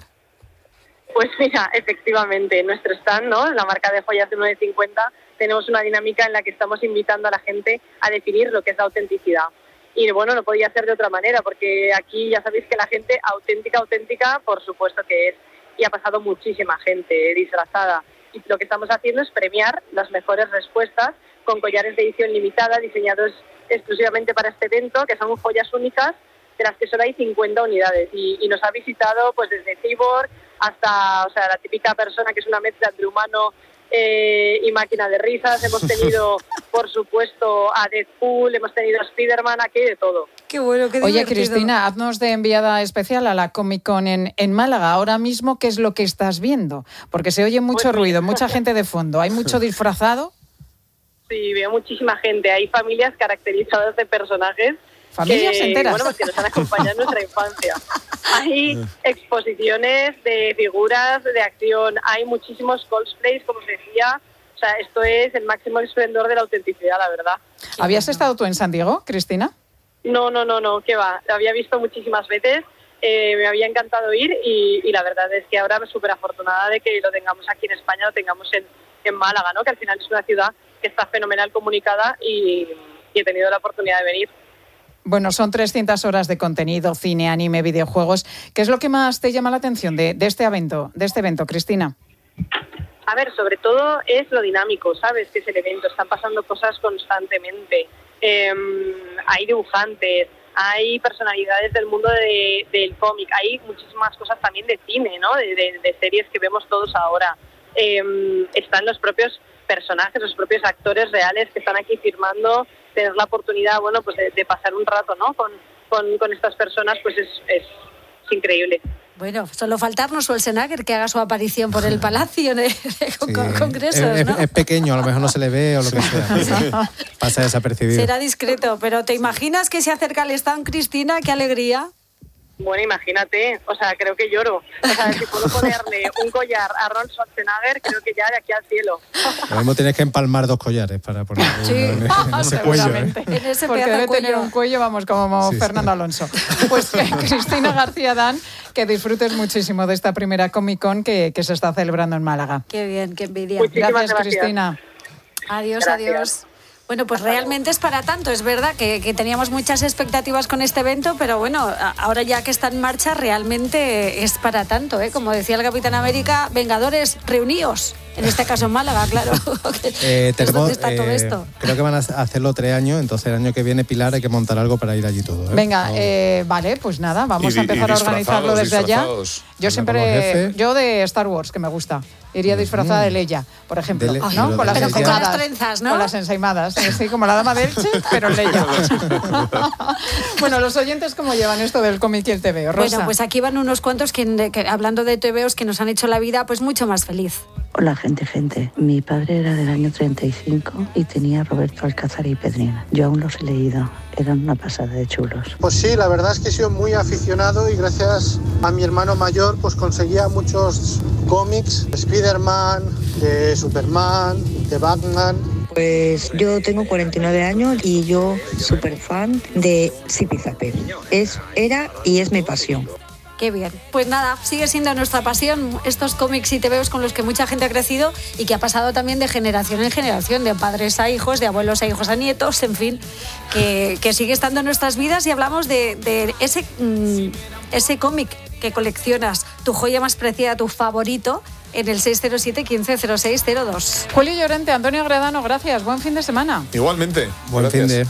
Pues mira, efectivamente, en nuestro stand, ¿no? La marca de joyas de uno de cincuenta, tenemos una dinámica en la que estamos invitando a la gente a definir lo que es la autenticidad. Y bueno, no podía ser de otra manera, porque aquí ya sabéis que la gente auténtica, auténtica, por supuesto que es. Y ha pasado muchísima gente disfrazada. Y lo que estamos haciendo es premiar las mejores respuestas con collares de edición limitada diseñados exclusivamente para este evento, que son joyas únicas, de las que solo hay cincuenta unidades. Y, y nos ha visitado pues desde Cyborg hasta, o sea, la típica persona que es una mezcla entre humano eh, y máquina de risas. Hemos tenido, por supuesto, a Deadpool, hemos tenido a Spiderman, aquí de todo. Qué bueno, qué Oye, divertido. Cristina, haznos de enviada especial a la Comic Con en, en Málaga. Ahora mismo, ¿qué es lo que estás viendo? Porque se oye mucho Pues, ruido, mucha gente de fondo. ¿Hay mucho disfrazado? Sí, veo muchísima gente. Hay familias caracterizadas de personajes. ¿Familias que, enteras? Bueno, pues que nos han acompañado en nuestra infancia. Hay exposiciones de figuras de acción, hay muchísimos cosplays, como os decía. O sea, esto es el máximo esplendor de la autenticidad, la verdad. ¿Habías estado tú en San Diego, Cristina? No, no, no, no, qué va. Lo había visto muchísimas veces, eh, me había encantado ir y, y la verdad es que ahora me súper afortunada de que lo tengamos aquí en España, lo tengamos en, en Málaga, ¿no? Que al final es una ciudad que está fenomenal comunicada y, y he tenido la oportunidad de venir. Bueno, son trescientas horas de contenido, cine, anime, videojuegos. ¿Qué es lo que más te llama la atención de, de este evento, de este evento, Cristina? A ver, sobre todo es lo dinámico, ¿sabes? Que es el evento, están pasando cosas constantemente. Eh, hay dibujantes, hay personalidades del mundo de, del cómic, hay muchísimas cosas también de cine, ¿no? De, de, de series que vemos todos ahora. Eh, están los propios personajes, los propios actores reales que están aquí firmando, tener la oportunidad, bueno, pues de, de pasar un rato, ¿no? Con, con, con estas personas, pues es, es, es increíble. Bueno, solo faltarnos Schwarzenegger que haga su aparición por el palacio de, de con- con- congresos, es, ¿no? es- es pequeño, a lo mejor no se le ve o lo que sea. Pasa desapercibido. Será discreto, pero ¿te imaginas que se acerca al stand, Cristina? ¡Qué alegría! Bueno, imagínate, o sea, creo que lloro. O sea, si puedo ponerle un collar a Ron Schwarzenegger, creo que ya de aquí al cielo. Lo mismo tienes que empalmar dos collares para poner Sí. en, en ese cuello. ¿eh? En ese Porque pedazo debe cuello. tener un cuello, vamos, como Sí, sí. Fernando Alonso. Pues eh, Cristina García Dan, Que disfrutes muchísimo de esta primera Comic Con que, que se está celebrando en Málaga. Qué bien, qué envidia. Gracias, gracias, Cristina. Adiós, Gracias. adiós. Bueno, pues realmente es para tanto. Es verdad que, que teníamos muchas expectativas con este evento, pero bueno, ahora ya que está en marcha, realmente es para tanto, ¿eh? Como decía el Capitán América, Vengadores, reuníos. En este caso en Málaga, claro. Eh, tenemos, ¿Dónde está todo eh, esto? Creo que van a hacerlo tres años, entonces el año que viene, Pilar, hay que montar algo para ir allí todo. ¿eh? Venga, eh, vale, pues nada, vamos Y- a empezar y a organizarlo desde allá. disfrazados. Yo Anda con los siempre, jefes. yo de Star Wars, que me gusta. Iría disfrazada de Leia, por ejemplo, De Le- ¿no? pero Con las de Pero con ensaimadas. las trenzas, ¿no? Con las ensaimadas, sí, como la dama de Elche, pero Leia. Bueno, los oyentes, ¿cómo llevan esto del cómic y el tebeo? Rosa. Bueno, pues aquí van unos cuantos que, que hablando de tebeos que nos han hecho la vida pues mucho más feliz. Hola, gente, gente. Mi padre era del año treinta y cinco y tenía Roberto Alcázar y Pedrina. Yo aún los he leído. Eran una pasada de chulos. Pues sí, la verdad es que he sido muy aficionado y gracias a mi hermano mayor pues conseguía muchos cómics de Spider-Man, de Superman, de Batman. Pues yo tengo cuarenta y nueve años y yo súper fan de Zipizape. Es, era y es mi pasión. Qué bien. Pues nada, sigue siendo nuestra pasión estos cómics y tebeos con los que mucha gente ha crecido y que ha pasado también de generación en generación, de padres a hijos, de abuelos a hijos a nietos, en fin, que, que sigue estando en nuestras vidas y hablamos de, de ese, mm, ese cómic que coleccionas, tu joya más preciada, tu favorito, en el seis cero siete, quince cero seis cero dos. Julio Llorente, Antonio Gredano, gracias. Buen fin de semana. Igualmente. Buen Gracias. fin de...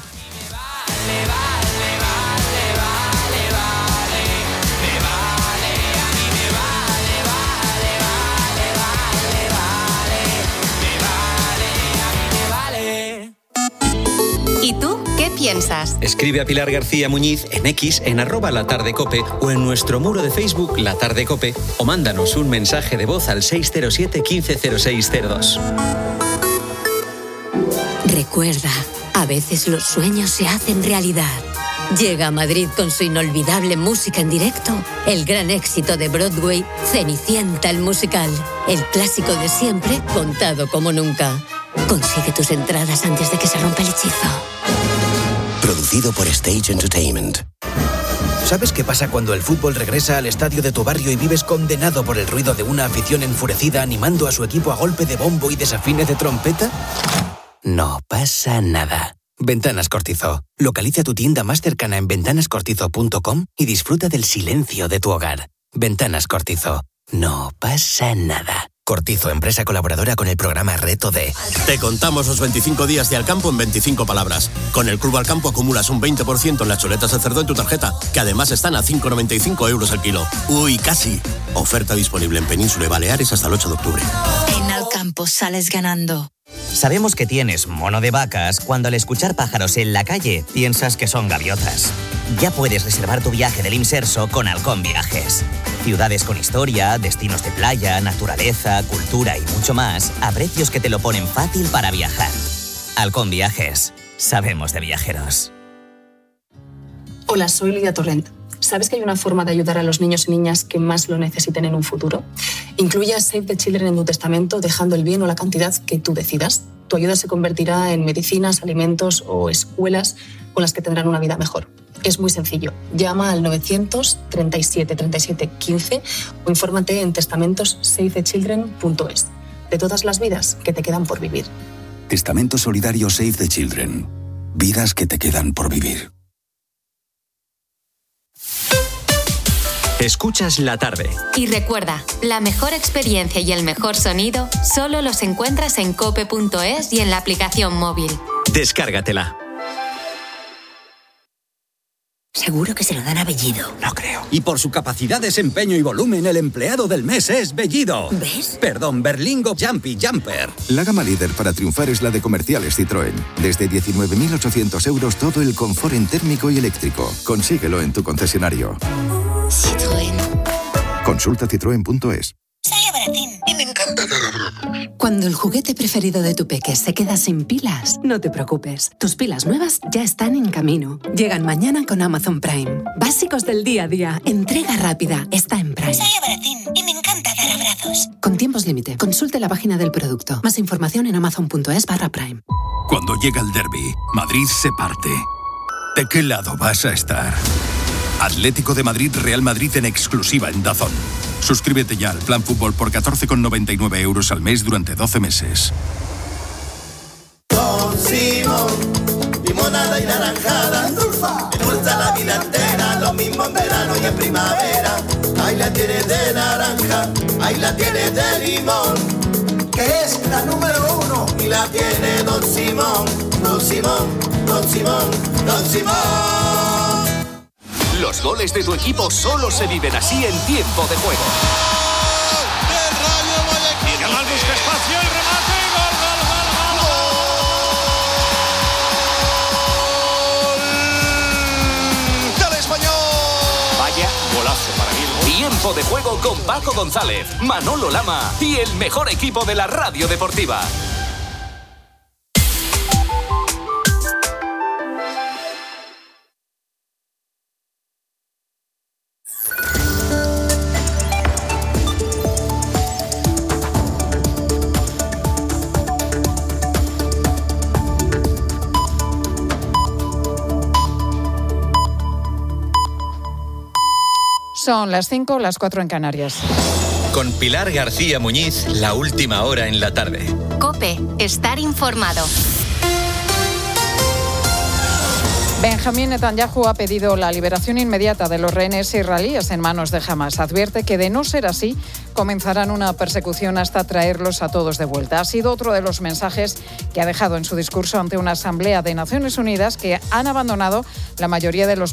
¿Y tú qué piensas? Escribe a Pilar García Muñiz en X, en arroba La Tarde Cope o en nuestro muro de Facebook La Tarde Cope o mándanos un mensaje de voz al seis cero siete, quince cero seis cero dos. Recuerda, a veces los sueños se hacen realidad. Llega a Madrid con su inolvidable música en directo, el gran éxito de Broadway, Cenicienta el musical, el clásico de siempre contado como nunca. Consigue tus entradas antes de que se rompa el hechizo. Producido por Stage Entertainment. ¿Sabes qué pasa cuando el fútbol regresa al estadio de tu barrio y vives condenado por el ruido de una afición enfurecida animando a su equipo a golpe de bombo y desafines de trompeta? No pasa nada. Ventanas Cortizo. Localiza tu tienda más cercana en ventanas cortizo punto com y disfruta del silencio de tu hogar. Ventanas Cortizo. No pasa nada. Cortizo, empresa colaboradora con el programa Reto D. Te contamos los veinticinco días de Alcampo en veinticinco palabras. Con el Club Alcampo acumulas un veinte por ciento en las chuletas de cerdo en tu tarjeta, que además están a cinco noventa y cinco euros el kilo. Uy, casi. Oferta disponible en Península y Baleares hasta el ocho de octubre. En Alcampo sales ganando. Sabemos que tienes mono de vacas cuando al escuchar pájaros en la calle piensas que son gaviotas. Ya puedes reservar tu viaje del Imserso con Halcón Viajes. Ciudades con historia, destinos de playa, naturaleza, cultura y mucho más a precios que te lo ponen fácil para viajar. Halcón Viajes. Sabemos de viajeros. Hola, soy Lidia Torrent. ¿Sabes que hay una forma de ayudar a los niños y niñas que más lo necesiten en un futuro? Incluye a Save the Children en tu testamento, dejando el bien o la cantidad que tú decidas. Tu ayuda se convertirá en medicinas, alimentos o escuelas con las que tendrán una vida mejor. Es muy sencillo. Llama al novecientos, treinta y siete, treinta y siete, quince o infórmate en testamentos save the children punto es. De todas las vidas que te quedan por vivir. Testamento solidario Save the Children. Vidas que te quedan por vivir. Escuchas La Tarde. Y recuerda, la mejor experiencia y el mejor sonido solo los encuentras en cope punto es y en la aplicación móvil. Descárgatela. Seguro que se lo dan a Bellido. No creo. Y por su capacidad, desempeño y volumen, el empleado del mes es Bellido. ¿Ves? Perdón, Berlingo Jumpy Jumper. La gama líder para triunfar es la de Comerciales Citroën. Desde diecinueve mil ochocientos euros todo el confort en térmico y eléctrico. Consíguelo en tu concesionario. Citroën. Consulta citroen punto es. Sale baratín y me encanta. Cuando el juguete preferido de tu peque se queda sin pilas, no te preocupes. Tus pilas nuevas ya están en camino. Llegan mañana con Amazon Prime. Básicos del día a día. Entrega rápida. Está en Prime. Sale baratín y me encanta dar abrazos. Con tiempos límite. Consulte la página del producto. Más información en amazon punto es barra Prime. Cuando llega el derbi, Madrid se parte. ¿De qué lado vas a estar? Atlético de Madrid, Real Madrid en exclusiva en DAZN. Suscríbete ya al Plan Fútbol por catorce con noventa y nueve euros al mes durante doce meses. Don Simón, limonada y naranjada, endulza la vida entera, lo mismo en verano y en primavera. Ahí la tienes de naranja, ahí la tienes de limón, que es la número uno, y la tiene Don Simón, Don Simón, Don Simón, Don Simón. Los goles de tu equipo solo se viven así en tiempo de juego. Yamal busca espacio, el remate, gol, gol, gol, gol, gol del Español. Vaya golazo para mí. Tiempo de juego con Paco González, Manolo Lama y el mejor equipo de la radio deportiva. Son las cinco, las cuatro en Canarias. Con Pilar García Muñiz, la última hora en la tarde. COPE, estar informado. Benjamín Netanyahu ha pedido la liberación inmediata de los rehenes israelíes en manos de Hamás. Advierte que, de no ser así, comenzarán una persecución hasta traerlos a todos de vuelta. Ha sido otro de los mensajes que ha dejado en su discurso ante una asamblea de Naciones Unidas que han abandonado la mayoría de los